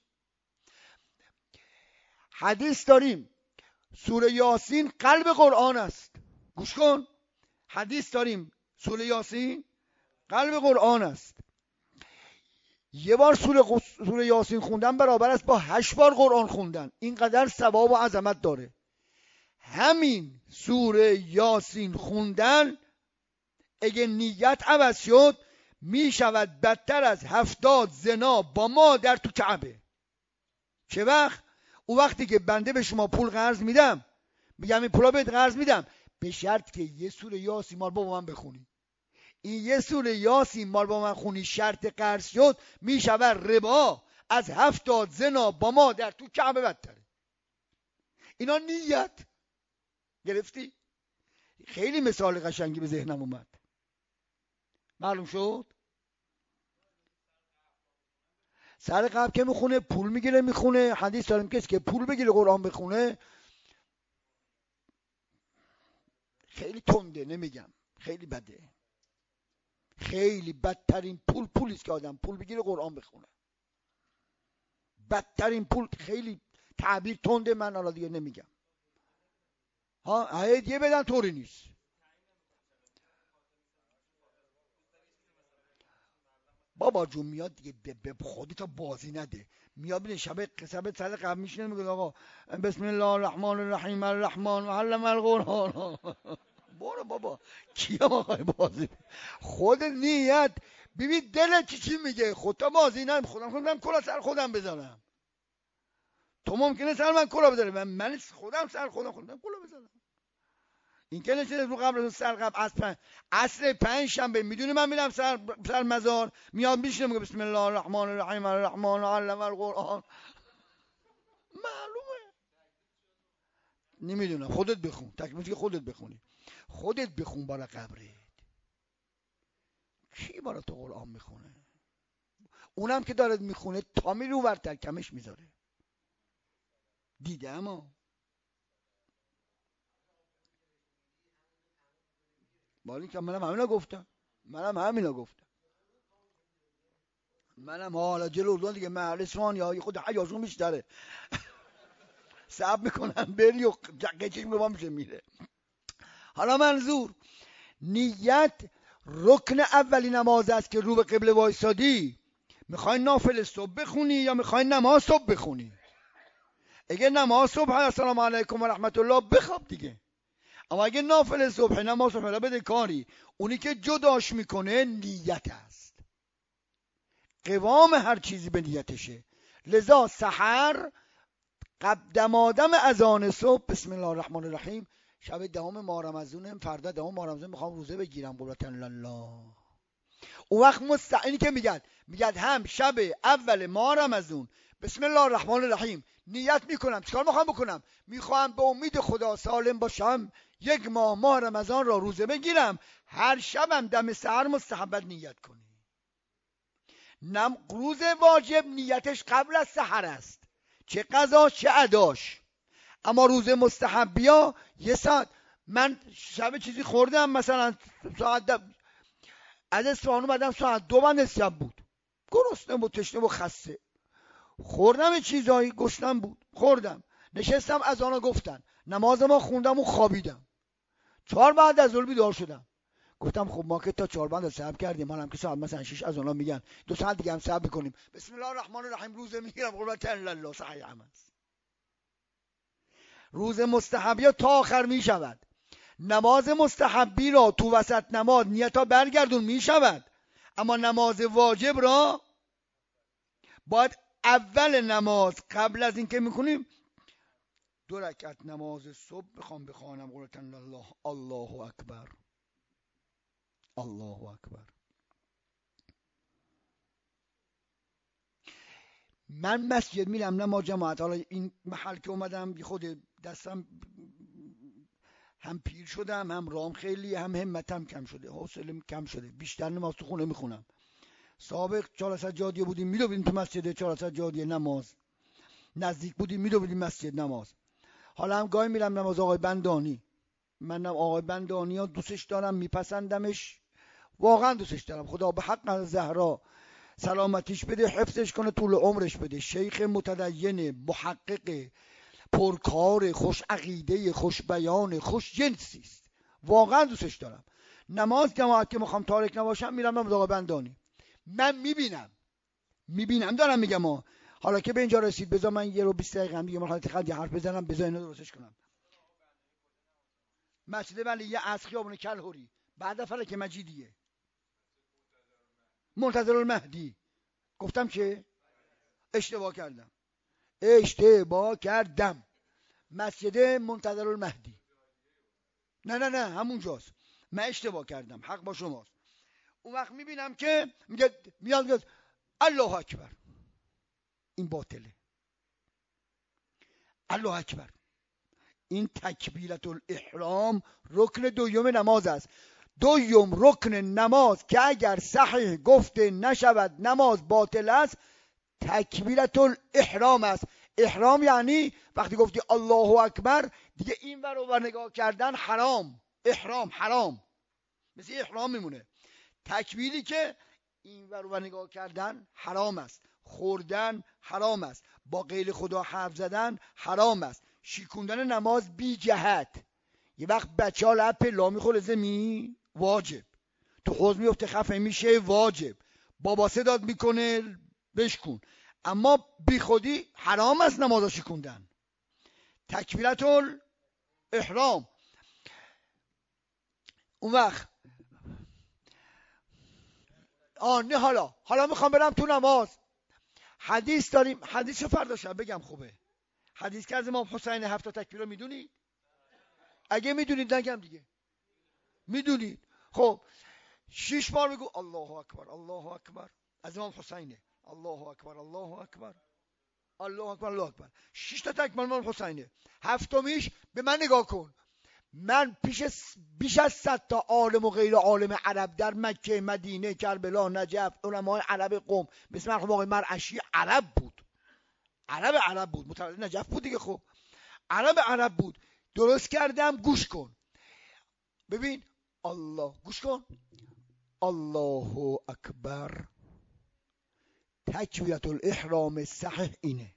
حدیث داریم سوره یاسین قلب قرآن است. گوش کن، حدیث داریم سوره یاسین قلب قرآن است. یه بار سوره, قص... سوره یاسین خوندن برابر است با هشت بار قرآن خوندن. اینقدر ثواب و عظمت داره. همین سوره یاسین خوندن اگه نیت عوض شد می شود بدتر از هفتاد زنا با مادر تو کعبه. چه وقت؟ او وقتی که بنده به شما پول قرض میدم، میگم این پولا بهت قرض میدم به شرط که یه سوره یاسین مال با من بخونی. این یه سوره یاسین مال با من خونی شرط قرض شد، می شود ربا از هفتاد زنا با مادر تو کعبه بدتره. اینا نیت گرفتی؟ خیلی مثال قشنگی به ذهنم اومد. معلوم شد؟ سر قبل که میخونه پول میگیره میخونه. حدیث داریم کسی که پول بگیره قرآن بخونه خیلی تنده، نمیگم خیلی بده، خیلی بدترین پول پولیست که آدم پول بگیره قرآن بخونه. بدترین پول، خیلی تعبیر تنده، من حالا دیگه نمیگم. ها هدیه بدن طوری نیست. بابا جون میاد دیگه به خودت بازی نده. میاد ببین شب قصب سر قبل میشینه میگه آقا بسم الله الرحمن الرحیم الرحمن علم القرآن. برو بابا کیا آقای بازی؟ خود نیت ببین دلت چی چی میگه. خودت بازی نم خودم خودم کلا سر خودم بزنم. تو ممکنه سر من کلا بزنی، من من خودم سر خودم خودم کلا بزنم. این که نشده رو قبل سر قبل از پنج عصر پنج شنبه میدونی من میرم سر سر مزار، میاد میشینه میگه بسم الله الرحمن الرحیم الرحمن علم القرآن. معلومه نمیدونم، خودت بخون. تکلیفی خودت بخونی، خودت بخون برای قبرت. کی برای تو قرآن میخونه؟ اونم که داره میخونه تا میرو ورتر کمش میذاره. دیده اما بالی که منم همینا گفتم منم همینا گفتم منم حالا جلو اردوان دیگه محل اسفان یا خود حیاشون بیشتره. صبر میکنم بری و قچش به ما میشه میره. حالا منظور نیت رکن اولی نماز است که رو به قبله وایسادی. میخوای نافل صبح بخونی یا میخوای نماز صبح بخونی؟ اگه نماز صبح السلام علیکم و رحمت الله بخواب دیگه. اما اگه نافل صبح نماز صبح بده کاری، اونی که جداش میکنه نیت است. قوام هر چیزی به نیتشه. لذا سحر قدم آدم اذان صبح بسم الله الرحمن الرحیم. شب دهم ماه رمضان، فردا دهم ماه رمضان میخوام روزه بگیرم قربت الله. اون وقت مستعینی که میگن میگن هم شب اول ماه رمضان بسم الله الرحمن الرحیم نیت میکنم. چیکار میخوام بکنم؟ میخوام به امید خدا سالم باشم، یک ماه ماه رمضان را روزه بگیرم. هر شبم دم سحر مستحبت نیت کنی. نم روز واجب نیتش قبل از سحر است، چه قضاش چه اداش. اما روز مستحبیا یه ساعت. من شب چیزی خوردم مثلا ساعت دب... از اصفهان اومدم ساعت دو بند شب بود، گرسنه بود تشنه بود خسته. خوردم چیزایی گشتم بود خوردم، نشستم اذانا گفتن، نماز ما خوندم و خوابیدم. چهار بعد از ظهر بیدار شدم، گفتم خب ما که تا چهار بند صبر کردیم، حالا هم که ساعت مثلا شش از اونا میگن دو ساعت دیگه هم صبر میکنیم. بسم الله الرحمن الرحیم روزه میگیرم قربت الله صحیح هم است. روز مستحبی تا آخر میشود. نماز مستحبی را تو وسط نماز نیتا برگردون میشود، اما نماز واجب را باید اول نماز قبل از اینکه میکنیم دو رکعت نماز صبح بخوام بخوانم قربت الله الله اکبر الله اکبر. من مسجد میرم نماز جماعت. حالا این محل که اومدم بی خود دستم هم پیر شدم، هم رام خیلی، هم همتم کم شده، حوصله‌ام کم شده، بیشتر نماز تو خونه میخونم. سابق چهار جادیه بودیم میدویدیم تو مسجد چهار جادیه نماز، نزدیک بودیم میدویدیم مسجد نماز. حالا هم گاهی میرم نماز آقای بندانی. منم آقای بندانی ها دوستش دارم، میپسندمش، واقعا دوستش دارم. خدا به حق زهرا سلامتیش بده، حفظش کنه، طول عمرش بده. شیخ متدین، محقق، پرکار، خوش عقیده، خوش بیان، خوش جنسی است. واقعا دوستش دارم. نماز جماعت که میخوام تارک نباشم میرم نماز آقای بندانی. من میبینم میبینم دارم میگم ها. حالا که به اینجا رسید بذار من یه رو بیست دقیقه هم دیگه مرحله خدی حرف بزنم، بذار اینو درستش کنم. مسجد ولیه از خیابون کلهوری بعد فلک مجیدیه، منتظر المهدی. گفتم که اشتباه کردم اشتباه کردم مسجد منتظر المهدی. نه نه نه همونجاست، من اشتباه کردم، حق با شماست. اون وقت میبینم که میگه میاد میگه الله اکبر، این باطله. الله اکبر، این تکبیرت الاحرام رکن دوم نماز است. دوم رکن نماز که اگر صحیح گفته نشود نماز باطل است، تکبیرت الاحرام است. احرام یعنی وقتی گفتی الله اکبر دیگه این ور اون ور نگاه کردن حرام. احرام حرام، مثل احرام میمونه. تکبیری که این ور اون ور نگاه کردن حرام است، خوردن حرام است، با غیر خدا حرف زدن حرام است، شیکوندن نماز بی جهت. یه وقت بچه ها لب پلا میخوره زمین واجب، تو حوض میفته خفه میشه واجب، بابا صداد میکنه بشکن، اما بی خودی حرام است نماز شیکوندن. تکبیرت الاحرام. اون وقت آه نه حالا حالا میخوام برم تو نماز. حدیث داریم، حدیث رو فردا شب بگم خوبه. حدیث که از امام حسین هفت تا تکبیر رو میدونید؟ اگه میدونید نگم دیگه. میدونید؟ خب شش بار بگو الله اکبر الله اکبر از امام حسینه. الله اکبر الله اکبر الله اکبر الله اکبر. شش تا تکبیر امام حسینه. هفتمیش به من نگاه کن. من پیش بیش از صد تا عالم و غیر عالم عرب در مکه، مدینه، کربلا، نجف، علمای عرب قم، مثل مرحوم آقای مرعشی عرب بود. عرب عرب بود، متولد نجف بود دیگه. خب عرب عرب بود. درست کردم، گوش کن ببین. الله، گوش کن. الله اکبر، تکبیرت الاحرام صحیح اینه.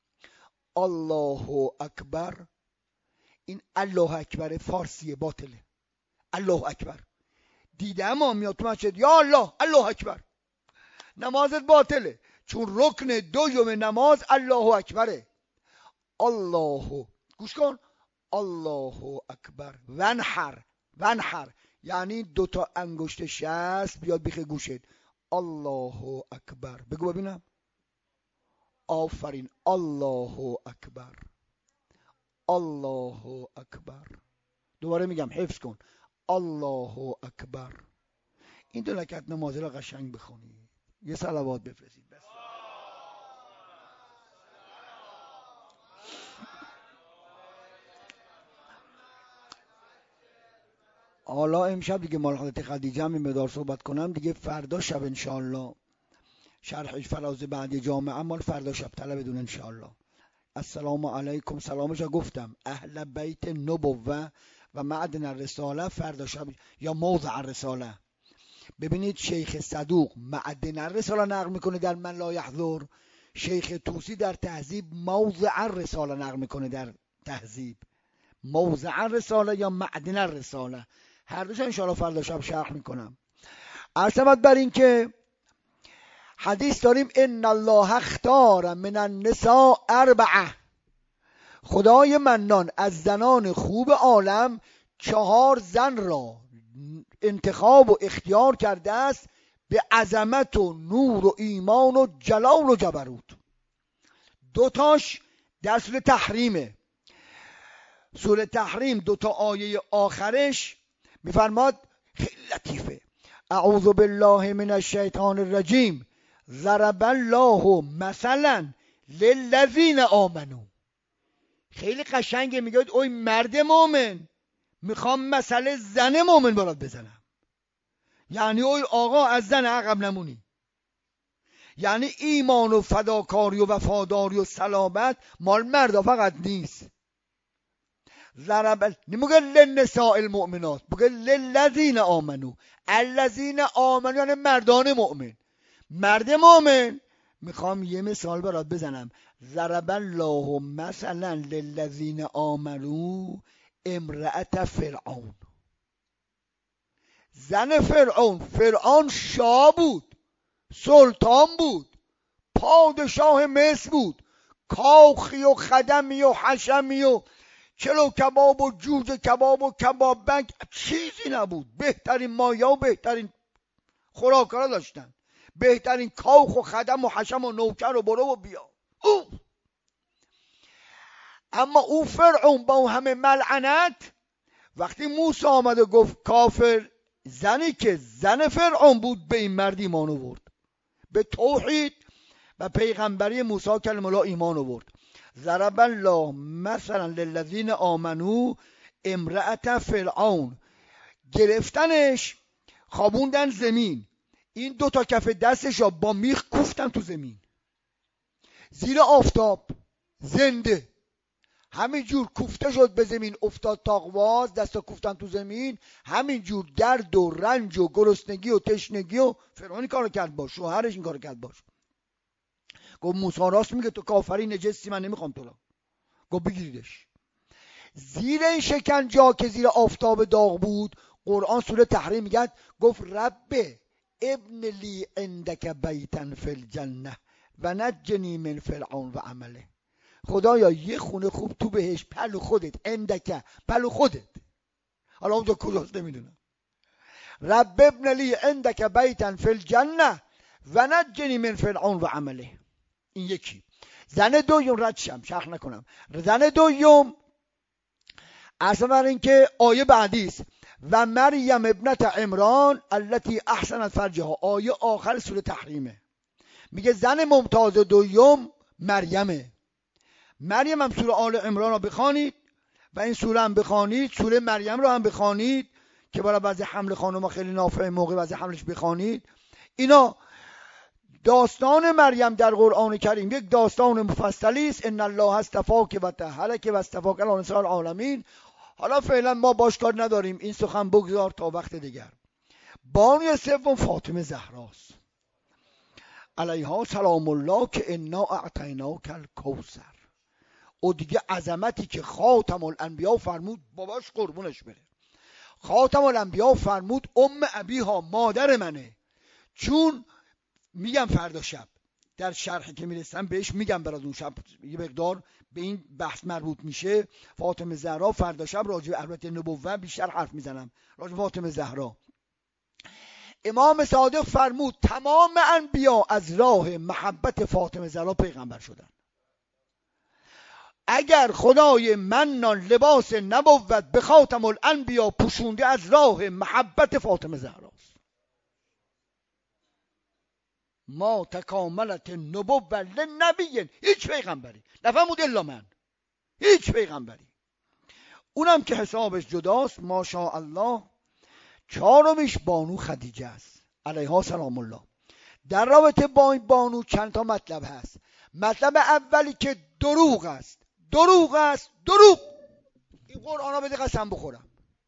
الله اکبر، این الله اکبر فارسی باطله. الله اکبر دیدم ما میاد تو مسجد یا الله الله اکبر، نمازت باطله، چون رکن دوم نماز الله اکبره. الله، گوش کن، الله اکبر. ونحر، ونحر یعنی دوتا انگشت شست بیاد بیخ گوشت. الله اکبر بگو ببینم. آفرین. الله اکبر الله اکبر. دوباره میگم حفظ کن. الله اکبر. این دو رکعت نماز را قشنگ بخونید، یه صلوات بفرستید بس. حالا امشب دیگه مال حضرت خدیجه هم این مدار صحبت کنم دیگه. فردا شب انشاءالله شرح فراز بعد جامعه مال فردا شب طلب دون انشاءالله. السلام علیکم. سلامش رو گفتم. اهل بیت نبوه و معدن الرساله فردا شب یا موضع الرساله. ببینید شیخ صدوق معدن الرساله نقل میکنه در من لا یحضر، شیخ توسی در تهذیب موضع الرساله نقل میکنه در تهذیب. موضع الرساله یا معدن الرساله. هر دوش انشاءالله فردا شب شرح میکنم. عرض بر این که حدیث داریم ان الله اختار من النساء اربعه، خدای منان از زنان خوب عالم چهار زن را انتخاب و اختیار کرده است به عظمت و نور و ایمان و جلال و جبروت. دوتاش در سوره تحریمه. سوره تحریم دوتا آیه آخرش میفرماد خیلی لطیفه، اعوذ بالله من الشیطان الرجیم ضرب الله مثلا للذین آمنوا. خیلی قشنگه، میگه اوی مرد مومن میخوام مثل زن مومن برات بزنم. یعنی اوی آقا از زن عقب نمونی. یعنی ایمان و فداکاری و وفاداری و سلامت مال مردا فقط نیست. ضرب نمیگه للنساء المؤمنات، بگه للذین آمنو. الذین آمنو یعنی مردان مؤمن. مرد مؤمن میخوام یه مثال برات بزنم. ضرب الله مثلا للذین آمنو امرأت فرعون. زن فرعون، فرعون شاه بود، سلطان بود، پادشاه مصر بود، کاخی و خدمی و حشمی و چلو کباب و جوجه کباب و کباب بنگ چیزی نبود. بهترین مایه و بهترین خوراکارا داشتن، بهترین کاخ و خدم و حشم و نوکر و برو و بیا. او اما او فرعون با همه ملعنت وقتی موسی آمد و گفت کافر، زنی که زن فرعون بود به این مرد ایمان آورد، به توحید و پیغمبری موسی کلم الله ایمان آورد. ضرب الله مثلا للذین آمنو امرأت فرعون. گرفتنش خوابوندن زمین، این دوتا کف دستش را با میخ کوفتن تو زمین، زیر آفتاب زنده همینجور کوفته شد به زمین، افتاد تاقواز، دستا کوفتن تو زمین، همینجور درد و رنج و گرسنگی و تشنگی و فرعون این کارو کرد باش، شوهرش این کارو کرد باش. گفت موسی راست میگه، تو کافری نجسی، من نمیخوام تو را. گفت بگیریدش. زیر این شکنجا که زیر آفتاب داغ بود، قرآن سوره تحریم میگه گفت رب ابن لی عندک بیتن فی الجنه و نجنی من فرعون و عمله. خدایا یه خونه خوب تو بهش پلو خودت، عندک پلو خودت، حالا اونجا کجاست نمیدونم. رب ابن لی عندک بیتن فی الجنه و نجنی من فرعون و عمله. این یکی. زن دویم ردشم شرح نکنم. زن دویم اصلا بر این که آیه بعدی است و مریم ابنت عمران التي احسنت فرجها. آیه آخر سوره تحریمه. میگه زن ممتاز دویم مریمه. مریم هم سوره آل عمران رو بخوانید و این سوره هم بخوانید، سوره مریم رو هم بخوانید که برای بعضی حمل خانم خیلی نافع موقع بعضی حملش بخوانید. اینا داستان مریم در قرآن کریم یک داستان مفصلی است. ان الله اصطفاک و طهرک و اصطفاک علی نساء العالمین. حالا فعلا ما باش کار نداریم، این سخن بگذار تا وقت دیگر. بانوی سوم فاطمه زهراست علیها سلام الله که انا اعطیناک الکوثر. او دیگه عظمتی که خاتم الانبیا فرمود، باباش قربونش بره، خاتم الانبیا فرمود ام ابیها مادر منه. چون میگم فردا شب در شرحی که میرسم بهش میگم، برای اون شب یه مقدار به این بحث مربوط میشه. فاطمه زهرا فردا شب راجع به البته نبوت بیشتر حرف میزنم راجع به فاطمه زهرا. امام صادق فرمود تمام انبیا از راه محبت فاطمه زهرا پیغمبر شدن. اگر خدای منان لباس نبوت به خاتم الانبیا پوشونده، از راه محبت فاطمه زهراست. ما تکاملت نبوت لنبی، هیچ پیغمبری نفرمود الا من، هیچ پیغمبری. اونم که حسابش جداست ماشاءالله. چهارمیش بانو خدیجه است علیها سلام الله. در رابطه با این بانو چند تا مطلب هست. مطلب اولی که دروغ است، دروغ است، دروغ. این قرآن ها بده قسم بخورم،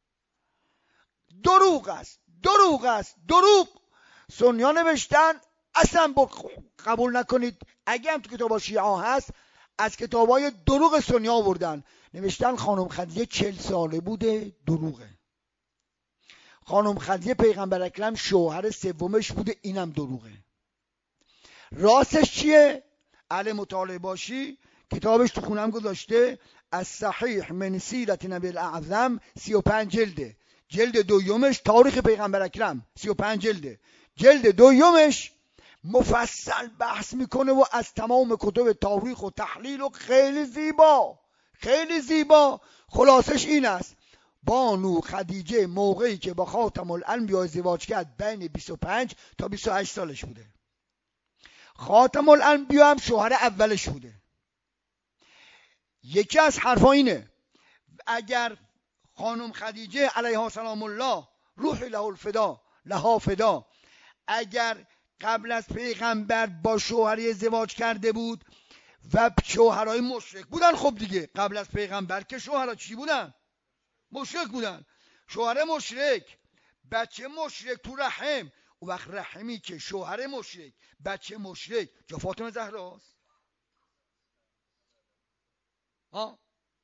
دروغ است، دروغ است، دروغ. سنیا نوشتن اصلا قبول نکنید. اگه هم تو کتاب شیعه هست، از کتابای دروغ سنیا آوردن، نوشتن خانم خدیجه چل ساله بوده، دروغه. خانم خدیجه پیغمبر اکرم شوهر سومش بوده، اینم دروغه. راستش چیه؟ اهل مطالعه باشی کتابش تو خونم گذاشته، از صحیح من سیرت نبی الاعظم، سی و پنج جلده. جلد دویمش تاریخ پیغمبر اکرم سی و پنج جلده. جلد دویمش مفصل بحث میکنه و از تمام کتب تاریخ و تحلیل و خیلی زیبا خیلی زیبا. خلاصش این است: بانو خدیجه موقعی که با خاتم الانبیا ازدواج کرد بین بیست و پنج تا بیست و هشت سالش بوده. خاتم الانبیا هم شوهر اولش بوده. یکی از حرفا اینه اگر خانم خدیجه علیها سلام الله روح له الفدا لها فدا اگر قبل از پیغمبر با شوهری ازدواج کرده بود و شوهرای مشرک بودن، خب دیگه قبل از پیغمبر که شوهرها چی بودن؟ مشرک بودن. شوهر مشرک، بچه مشرک تو رحم، اون وقت رحمی که شوهر مشرک بچه مشرک جا فاطمه زهراست. ها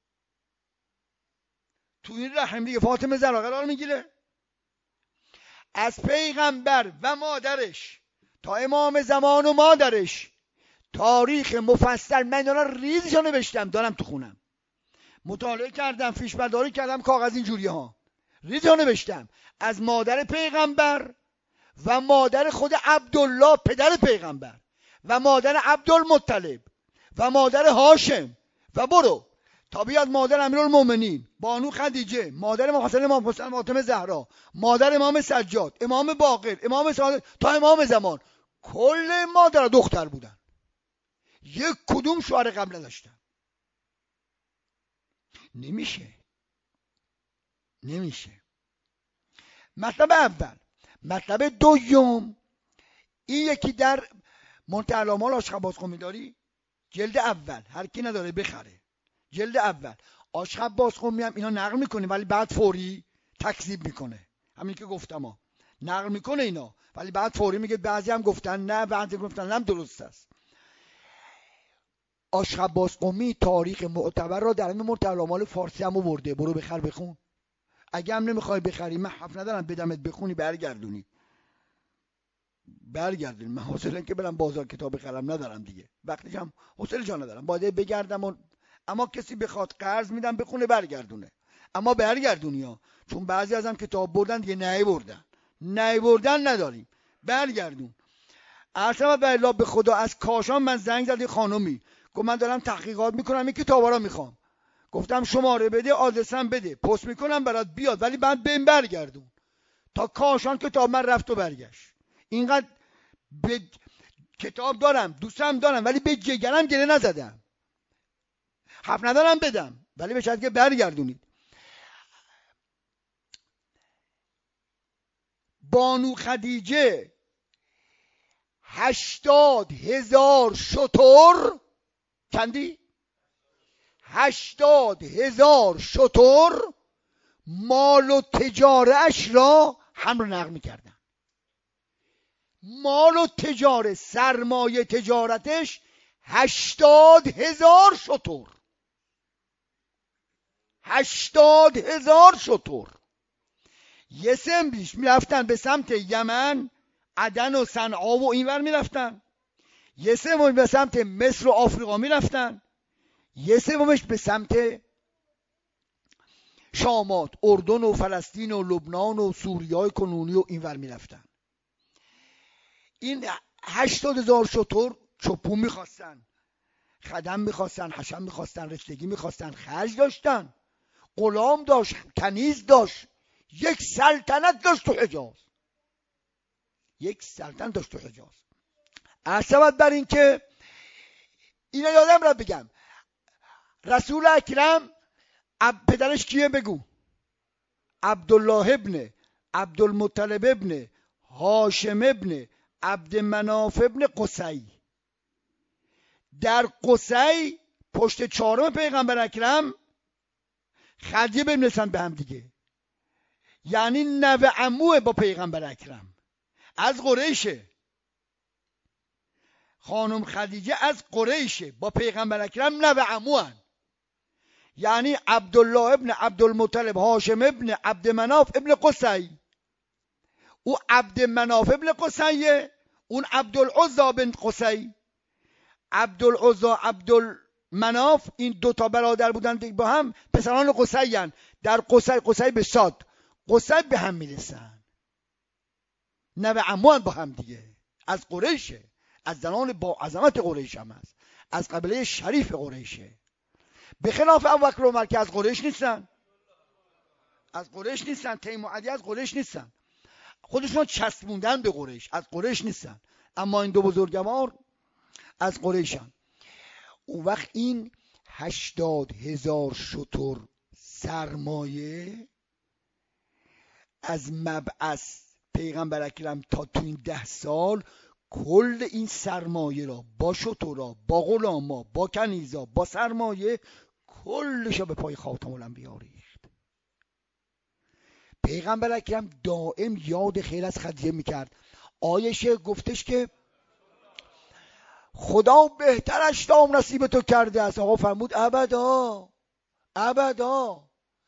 تو این رحم دیگه فاطمه زهرا قرار میگیره. از پیغمبر و مادرش تا امام زمان و مادرش تاریخ مفصل من دارم ریزشو نوشتم، دارم تو خونم مطالعه کردم، فیش برداری کردم، کاغذ اینجوری ها ریزشو نوشتم. از مادر پیغمبر و مادر خود عبدالله پدر پیغمبر و مادر عبدالمطلب و مادر هاشم و برو تا بیاد مادر امیرالمومنین بانو خدیجه، مادر امام حسن، امام حسین، فاطمه زهرا، مادر امام سجاد، امام باقر، امام صادق تا امام زمان، کل مادر دختر بودن، یک کدوم شوهر قبل نداشتن. نمیشه نمیشه مطلب اول. مطلب دوم، این یکی در منتهی الامال آشخباز قمی داری جلد اول، هر کی نداره بخره. جلد اول آشخباز قمی هم اینا نقل میکنه ولی بعد فوری تکذیب میکنه. همین که گفتم ها نقل میکنه اینا ولی بعد فوری میگه بعضی هم گفتن نه، بعضی گفتن نه، درست است. آشخباز قمی تاریخ معتبر را در این منتهی الامال فارسی هم آورده، برو بخر بخون. اگه هم نمیخوای بخری من حرف ندارم بدمت بخونی برگردونی برگردونی من حوصله که برم بازار کتاب بخرم ندارم دیگه، وقتش هم حوصله جا ندارم، باید بگردم و... اما کسی بخواد قرض میدم بخونه برگردونه، اما برگردونی ها، چون بعضی ازم کتاب بردن دیگه نه بردن نه بردن نداریم، برگردون. اصلا بالله به خدا از کاشان من زنگ زد خانومی، گفت من دارم تحقیقات میکنم این کتابا رو میخوام. گفتم شماره بده، آدرسم بده، پست میکنم برات بیاد، ولی بعد بهم برگردون. تا کاشان کتاب من رفت و برگشت. اینقدر به کتاب دارم، دوستم دارم، ولی به جگرم گره نزدم. حرف ندارم بدم ولی به شرطی که برگردونید. بانو خدیجه هشتاد هزار شتر کندی؟ هشتاد هزار شتر مال و تجارهش را هم رو نقل می‌کردن. مال و تجاره، سرمایه تجارتش هشتاد هزار شتر. هشتاد هزار شتر. یه سم بیش میرفتن به سمت یمن، عدن و صنعا و اینور میرفتن. یه سم به سمت مصر و آفریقا میرفتن. یه سومش به سمت شامات، اردن و فلسطین و لبنان و سوریه کنونی و اینور میرفتن. این هشتاد هزار شتر چوپون میخواستن، خدم میخواستن، حشم میخواستن، رشتگی میخواستن، خرج داشتن، غلام داشت، کنیز داشت، یک سلطنت داشت تو حجاز. یک سلطنت داشت تو حجاز. عصبت بر این که اینا یادم را بگم، رسول اکرم پدرش کیه بگو؟ عبدالله ابن عبدالمطلب ابن هاشم ابن عبدمناف ابن قصی. در قصی پشت چهارم پیغمبر اکرم خدیجه بمیرسن به هم دیگه، یعنی نوه عموه با پیغمبر اکرم، از قریشه. خانم خدیجه از قریشه، با پیغمبر اکرم نوه عموان، یعنی عبدالله ابن عبدالمطلب هاشم ابن عبدمناف ابن قصی. او عبد مناف ابن قصیه، اون عبدالعزا بن قصی. عبدالعزا عبدالمناف این دوتا برادر بودن با هم، پسران قصی هن. در قصی، قصی به صاد، قصی به هم میرسن، نوه عمو با هم دیگه، از قریشه، از زنان با عظمت قریش هم هست، از قبیله شریف قریشه. به خلاف ابوبکر و عمر که از قریش نیستن، از قریش نیستن. تیم و عدی از قریش نیستن، خودشون چسبوندن به قریش، از قریش نیستن. اما این دو بزرگوار از قریشن. اون وقت این هشتاد هزار شتر سرمایه از مبعث پیغمبر اکرم تا تو این ده سال، کل این سرمایه را با شترها، با غلاما، با کنیزا، با سرمایه، کلش به پای خاتم الانبیا ریخت. پیغمبر اکرم دائم یاد خیر از خدیجه میکرد. عایشه گفتش که خدا بهترش دام نصیب تو کرده است. آقا فرمود ابدا ابدا،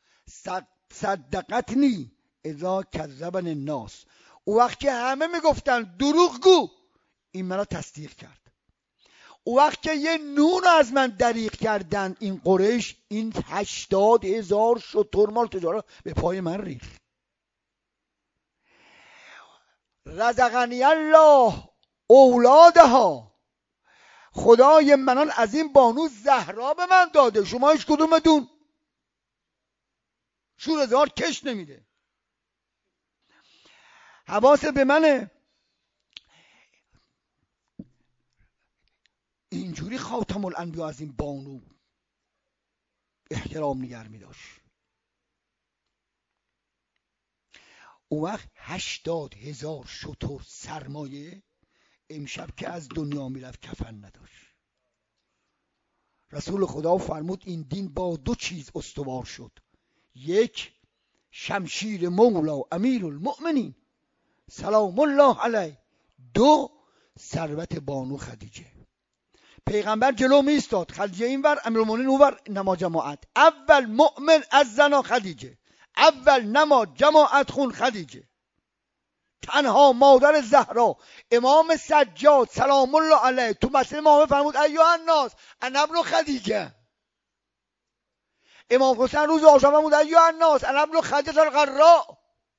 صدقتنی اذا کذبن الناس. او وقت که همه میگفتن دروغ گو، این مرا تصدیق کرد. او وقت که یه نون از من دریغ کردن این قریش، این هشتاد هزار شتر مال تجارت به پای من ریخت. رزقنی الله اولادها، خدای منان از این بانو زهرا به من داده، شما هیچ کدوم دون شور هزار کش نمیده. حواست به منه. اینجوری خاتم الانبیا از این بانو احترام نگر می داشت. اون وقت هشتاد هزار شتر سرمایه، امشب که از دنیا میرفت کفن نداشت. رسول خدا فرمود این دین با دو چیز استوار شد: یک، شمشیر مولا امیر المؤمنین سلام الله علیه. دو، ثروت بانو خدیجه. پیغمبر جلو می ایستاد، خدیجه اینور، امیرالمومنین اونور، نما جماعت. اول مؤمن از زنا خدیجه، اول نما جماعت خون خدیجه. تنها مادر زهرا، امام سجاد سلام الله علیه تو مسجد امامه فرمود ایها الناس انا ابن خدیجه. امام حسین روز عاشورا فرمود ایها الناس انا ابن خدیجه الغراء.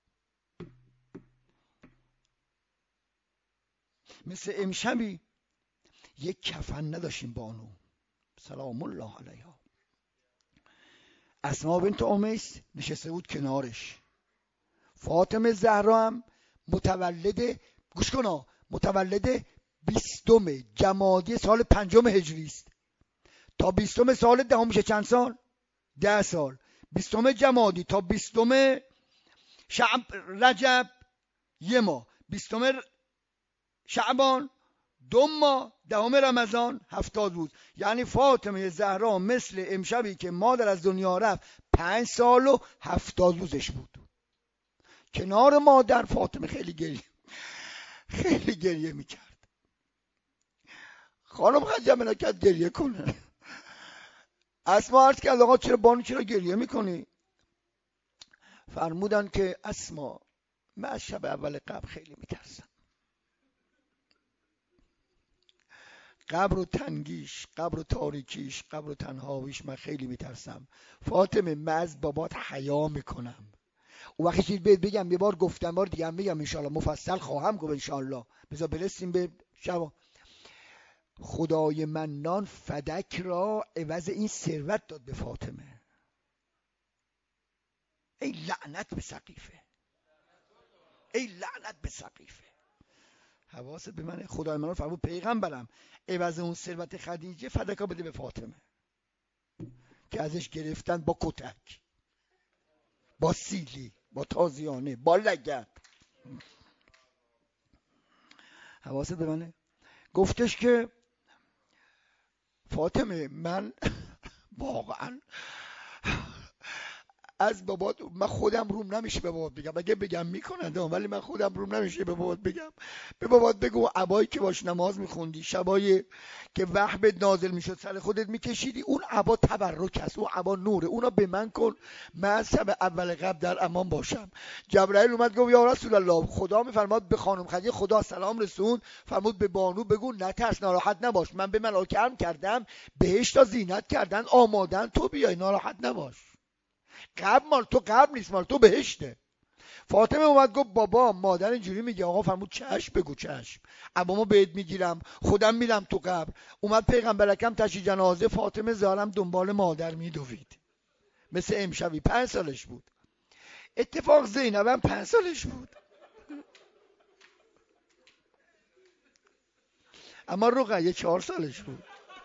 مثل امشبی یک کفن نداشتیم بانو سلام الله علیها. اسما بنت امیس نشسته بود کنارش. فاطمه زهرا هم متولد، گوش کنا، متولد بیستم جمادی سال پنجم هجری است. تا بیستم سال دهم میشه چند سال؟ ده سال. بیستم جمادی تا بیستم شعب رجب یه ماه، بیستم شعبان دو ماه، دهم رمضان هفتاد روز. یعنی فاطمه زهرا مثل امشبی که مادر از دنیا رفت پنج سال و هفتاد روزش بود. کنار مادر فاطمه خیلی گریه خیلی گریه میکرد. خانم خدیجه منکت گریه کنه. اسما عرض کرد آقا چرا بانو چرا گریه میکنی؟ فرمودن که اسما من از شب اول قبر خیلی میترسم. قبر و تنگیش، قبر و تاریکیش، قبر و تنهاییش من خیلی میترسم. فاطمه من از بابات حیا میکنم. اون وقتی چیز بهت بگم یه بار گفتم، بار دیگه هم بگم انشالله، مفصل خواهم گفت انشالله. بذار برسیم به شب. خدای منان فدک را عوض این ثروت داد به فاطمه. ای لعنت به سقیفه، ای لعنت به سقیفه. حواست به منه. خدای منان فرمود پیغمبرم عوض اون ثروت خدیجه فدکا بده به فاطمه، که ازش گرفتن با کتک، با سیلی، با تازیانه، با لگد. حواست به منه. گفتش که فاطمه من واقعا از بابات من خودم روم نمیشه به بابات بگم، اگه بگم میکنند ولی من خودم روم نمیشه به بابات بگم. به بابات بگو عبایی که باش نماز میخوندی، شبای که وحی بهت نازل میشد سر خودت میکشیدی، اون عبا تبرک است، اون عبا نوره، اونا به من کن، من از شب اول قبل در امان باشم. جبرائیل اومد گفت یا رسول الله، خدا میفرماد به خانم خدیجه خدا سلام رسون، فرمود به بانو بگو نترس ناراحت نباش، من به ملائکه امر کردم بهشت تا زینت کردن آمادن، تو بیای ناراحت نباش، قبل مال تو قبل نیست، مال تو بهشته. فاطمه اومد گفت بابا مادر اینجوری میگه. آقا فرمود چشم بگو چشم، اما ما بهت میگیرم، خودم میرم تو قبر. اومد پیغمبر اکرم تشییع جنازه، فاطمه زارم دنبال مادر میدوید مثل امشبی، پنج سالش بود. اتفاق زینب هم پنج سالش بود، اما رقیه چهار سالش بود.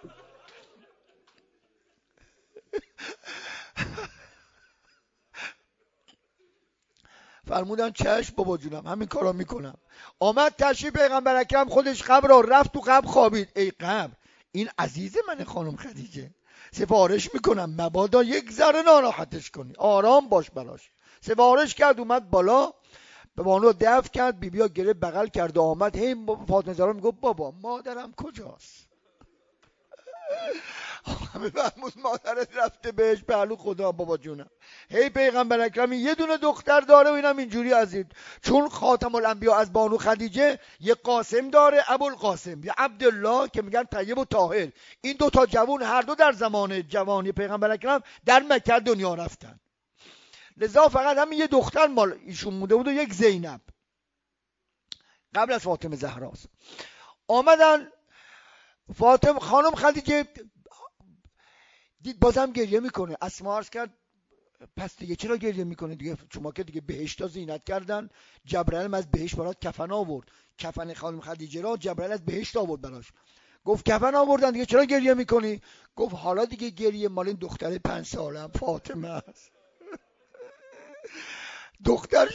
فرمودن چشم بابا جونم، همین کارا میکنم. آمد تشریف پیغمبر اکرم خودش قبر را رفت تو قبر خوابید. ای قبر، این عزیز من خانم خدیجه، سفارش میکنم مبادا یک ذره ناراحتش کنی، آرام باش براش. سفارش کرد، اومد بالا، به بانو دفع کرد، بی بیا گره بغل کرد و آمد. هی فاطمه زهرا میگفت بابا مادرم کجاست؟ همه فرمود مادرت رفته بهش پهلو خدا بابا جونم. هی پیغمبر اکرم یه دونه دختر داره و اینم اینجوری عزیز، چون خاتم الانبیا از بانو خدیجه یه قاسم داره، ابوالقاسم، یه عبدالله که میگن طیب و طاهر. این دو تا جوون هر دو در زمان جوانی پیغمبر اکرم در مکه دنیا رفتن، لذا فقط همین یه دختر مال ایشون مونده بود و یک زینب قبل از فاطمه زهراست. آمدن فاطمه خانم خدیجه دید بازم گریه میکنه. اسما عرض کرد پس دیگه چرا گریه میکنه دیگه، شما که دیگه بهشت زینت کردن، جبرائیل از بهشت برات کفن آورد، کفن خانم خدیجه را جبرائیل از بهشت آورد براش. گفت کفن آوردن دیگه چرا گریه میکنی؟ گفت حالا دیگه گریه مال این دختر پنج سالم فاطمه است. دختر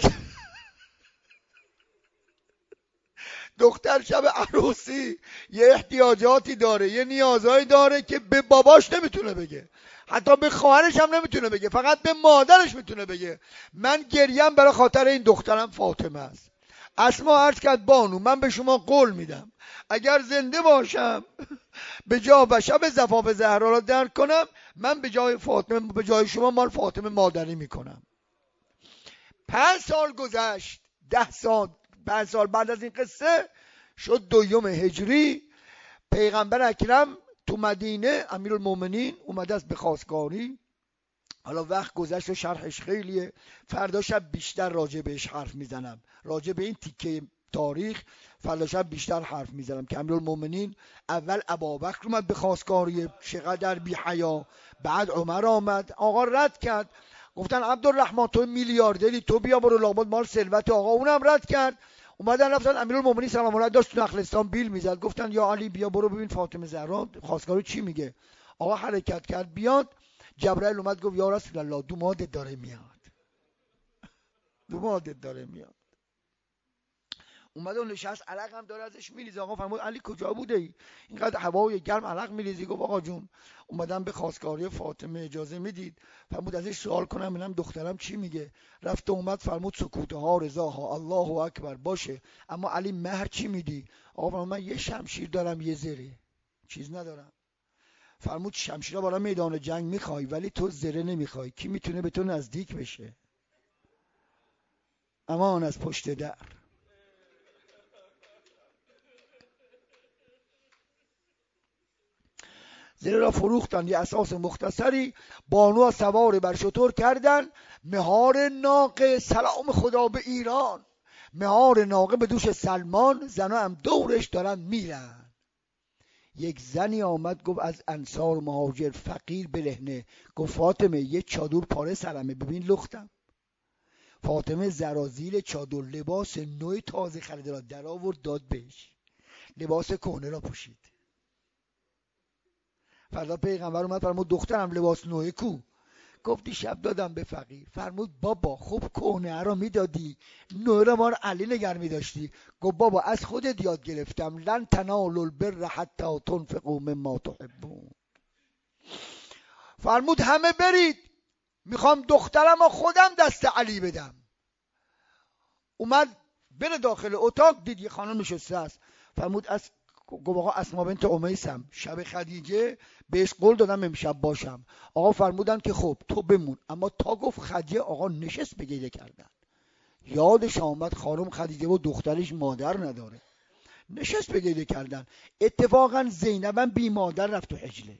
دختر شب عروسی یه احتیاجاتی داره، یه نیازهایی داره که به باباش نمیتونه بگه، حتی به خواهرش هم نمیتونه بگه، فقط به مادرش میتونه بگه. من گریم برای خاطر این دخترم فاطمه است. اسما عرض کرد بانو من به شما قول میدم اگر زنده باشم به جا و شب زفاف زهرا را درک کنم، من به جای فاطمه به جای شما مال فاطمه مادری میکنم. پنج سال گذشت، ده سال پنج سال بعد از این قصه شد دوم هجری. پیغمبر اکرم تو مدینه، امیرالمومنین اومده است به خواستگاری. حالا وقت گذشت و شرحش خیلیه، فردا شب بیشتر راجع بهش حرف میزنم، راجع به این تیکه تاریخ فردا شب بیشتر حرف میزنم که امیرالمومنین اول ابابکر اومد به خواستگاری، چقدر بی حیا، بعد عمر آمد، آقا رد کرد، گفتن عبدالرحمن تو میلیاردری تو بیا برو، لابد مال ثروت آقا، اونم رد کرد. اومدن رفتن امیرالمومنین سلام الله داشت تو نخلستان بیل میزد، گفتن یا علی بیا برو ببین فاطمه زهرا خواستگاری چی میگه. آقا حرکت کرد بیاد. جبرائیل اومد گفت یا رسول الله دومادت داره میاد، دومادت داره میاد. اومد و نشست، عرق هم داره ازش میریزه. آقا فرمود علی کجا بوده ای اینقدر هوای گرم عرق میریزی؟ گفت آقا جون اومدم به خواستگاری فاطمه، اجازه میدید؟ فرمود ازش سوال کنم ببینم دخترم چی میگه. رفت و اومد فرمود سکوتها رضاها، الله اکبر، باشه اما علی مهر چی میدی؟ آقا فرمود من یه شمشیر دارم یه زره، چیز ندارم. فرمود شمشیرها برای میدان جنگ میخوای ولی تو زره نمیخوای، کی میتونه به تو نزدیک بشه؟ امان از پشت در. زره را فروختن، یه اساس مختصری بانو سوار بر شتر کردن. مهار ناقه سلام خدا به ایران، مهار ناقه به دوش سلمان، زنا هم دورش دارن میرن. یک زنی آمد گفت از انصار مهاجر فقیر برهنه، گفت فاطمه یه چادر پاره سرمه ببین لختم. فاطمه زرازیل چادر لباس نوی تازه خریده را در آورد داد بهش، لباس کهنه را پوشید. فردا پیغمبر اومد فرمود دخترم لباس نوی کو؟ گفت دیشب دادم به فقیر. فرمود بابا خب کهنه را میدادی، نوی را ما رو علی نگر میداشتی. گفت بابا از خودت یاد گرفتم، لن تنالوا البر حتی تنفقوا مما تحبون. فرمود همه برید. میخوام دخترم و خودم دست علی بدم. اومد بره داخل اتاق، دید یه خانم نشسته است. فرمود از گفت آقا اسما بنت امیسم، شب خدیجه بهش قول دادم امشب باشم. آقا فرمودن که خب تو بمون. اما تا گفت خدیجه آقا نشست به گریه کردن. یادش آمد خانم خدیجه و دخترش مادر نداره، نشست به گریه کردن. اتفاقا زینبم بی مادر رفت تو حجله.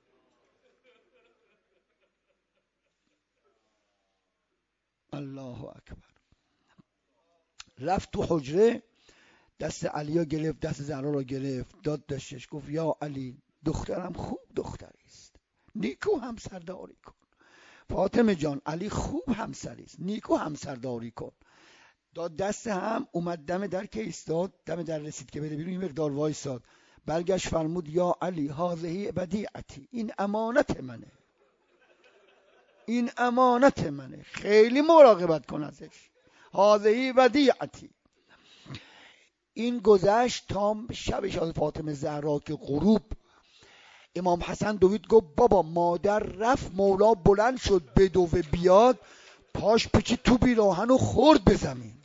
الله اکبر. رفت تو حجره، دست علی رو گرفت، دست زهرا رو گرفت، داد داشتش، گفت یا علی دخترم خوب دختری است، نیکو همسرداری کن. فاطمه جان علی خوب همسری است، نیکو همسرداری کن. داد دست هم. اومد دم در که ایستاد، دم در رسید که بره بیرون، این مقدار وایساد، برگشت فرمود یا علی هذه بدیعتی، این امانت منه، این امانت منه، خیلی مراقبت کن ازش. هذه بدیعتی. این گذشت تا شب شاد فاطمه زهرا که غروب، امام حسن دوید گفت بابا مادر رفت، مولا بلند شد بدوه بیاد، پاش پیچید تو پیراهن و خورد به زمین.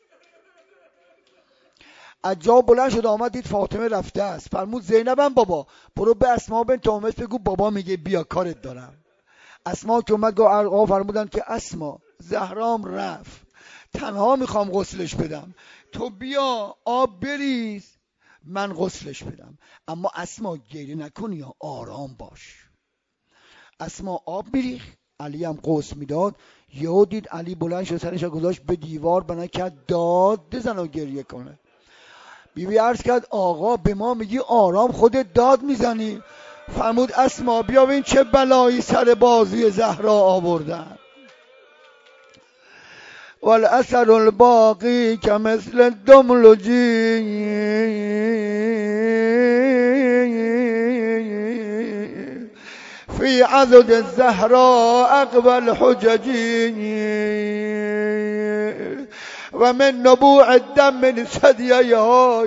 از جا بلند شد آمد دید فاطمه رفته است. فرمود زینبم بابا برو به اسما بنت امیس بگو بابا میگه بیا کارت دارم. اسما که اومد گفت آقا فرمودن که اسما زهرام رفت، تنها میخوام غسلش بدم، تو بیا آب بریز من غسلش بدم. اما اسما گریه نکن یا آرام باش. اسما آب میریخ، علی هم غسل میداد. یهو دید علی بلند شد سرش گذاشت به دیوار، بنا کرد داد بزن و گریه کنه. بیبی عرض کرد آقا به ما میگی آرام، خودت داد میزنی. فرمود اسما بیا ببین چه بلایی سر بازی زهرا آوردن. والاثر الباقی که مثل دملجی فی عضد الزهراء اقبل حججی و من نبوع الدم من ثدیها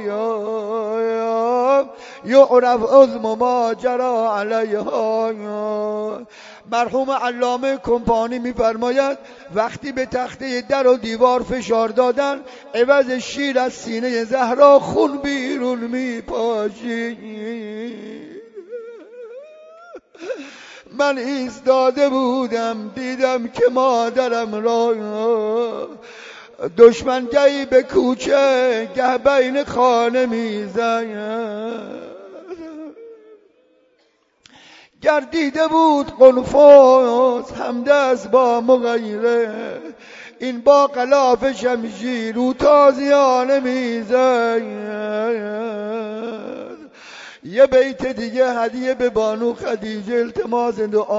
یعرف عظم ما جرى علیها. مرحوم علامه کمپانی میفرماید وقتی به تخته در و دیوار فشار دادن، عوض شیر از سینه زهرا خون بیرون میپاشید. من ایستاده بودم دیدم که مادرم را دشمن گهی به کوچه گه بین خانه میزد. گردیده بود قنفس همدست با مغیره، این با غلاف شمشیر و تازیانه میزد. یه بیت دیگه هدیه به بانو خدیجه التماس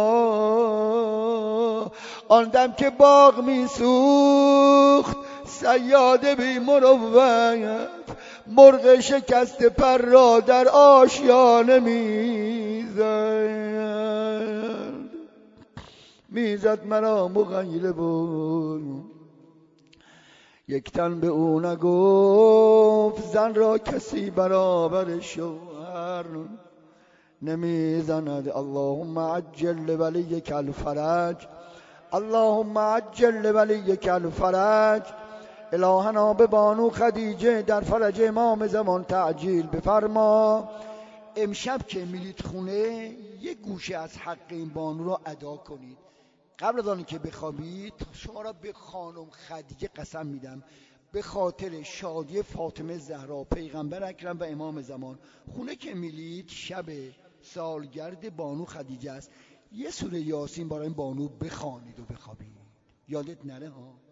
دعا. آن دم که باغ میسوخت صیاد بی مروت، مرغ شکست پر را در آشیانه میزد. میزد مرا مغیره بود، یک تن به او نگفت زن را کسی برابر شوهر نمیزند. اللهم عجل لولیک الفرج، اللهم عجل لولیک الفرج. الهنا به بانو خدیجه در فرج امام زمان تعجیل بفرما. امشب که میرید خونه یک گوشه از حق این بانو را ادا کنید. قبل از آنکه بخوابید شما را به خانم خدیجه قسم میدم به خاطر شادی فاطمه زهرا پیغمبر اکرم و امام زمان، خونه که میرید شب سالگرد بانو خدیجه است، یه سوره یاسین برای این بانو بخوانید و بخوابید. یادت نره ها.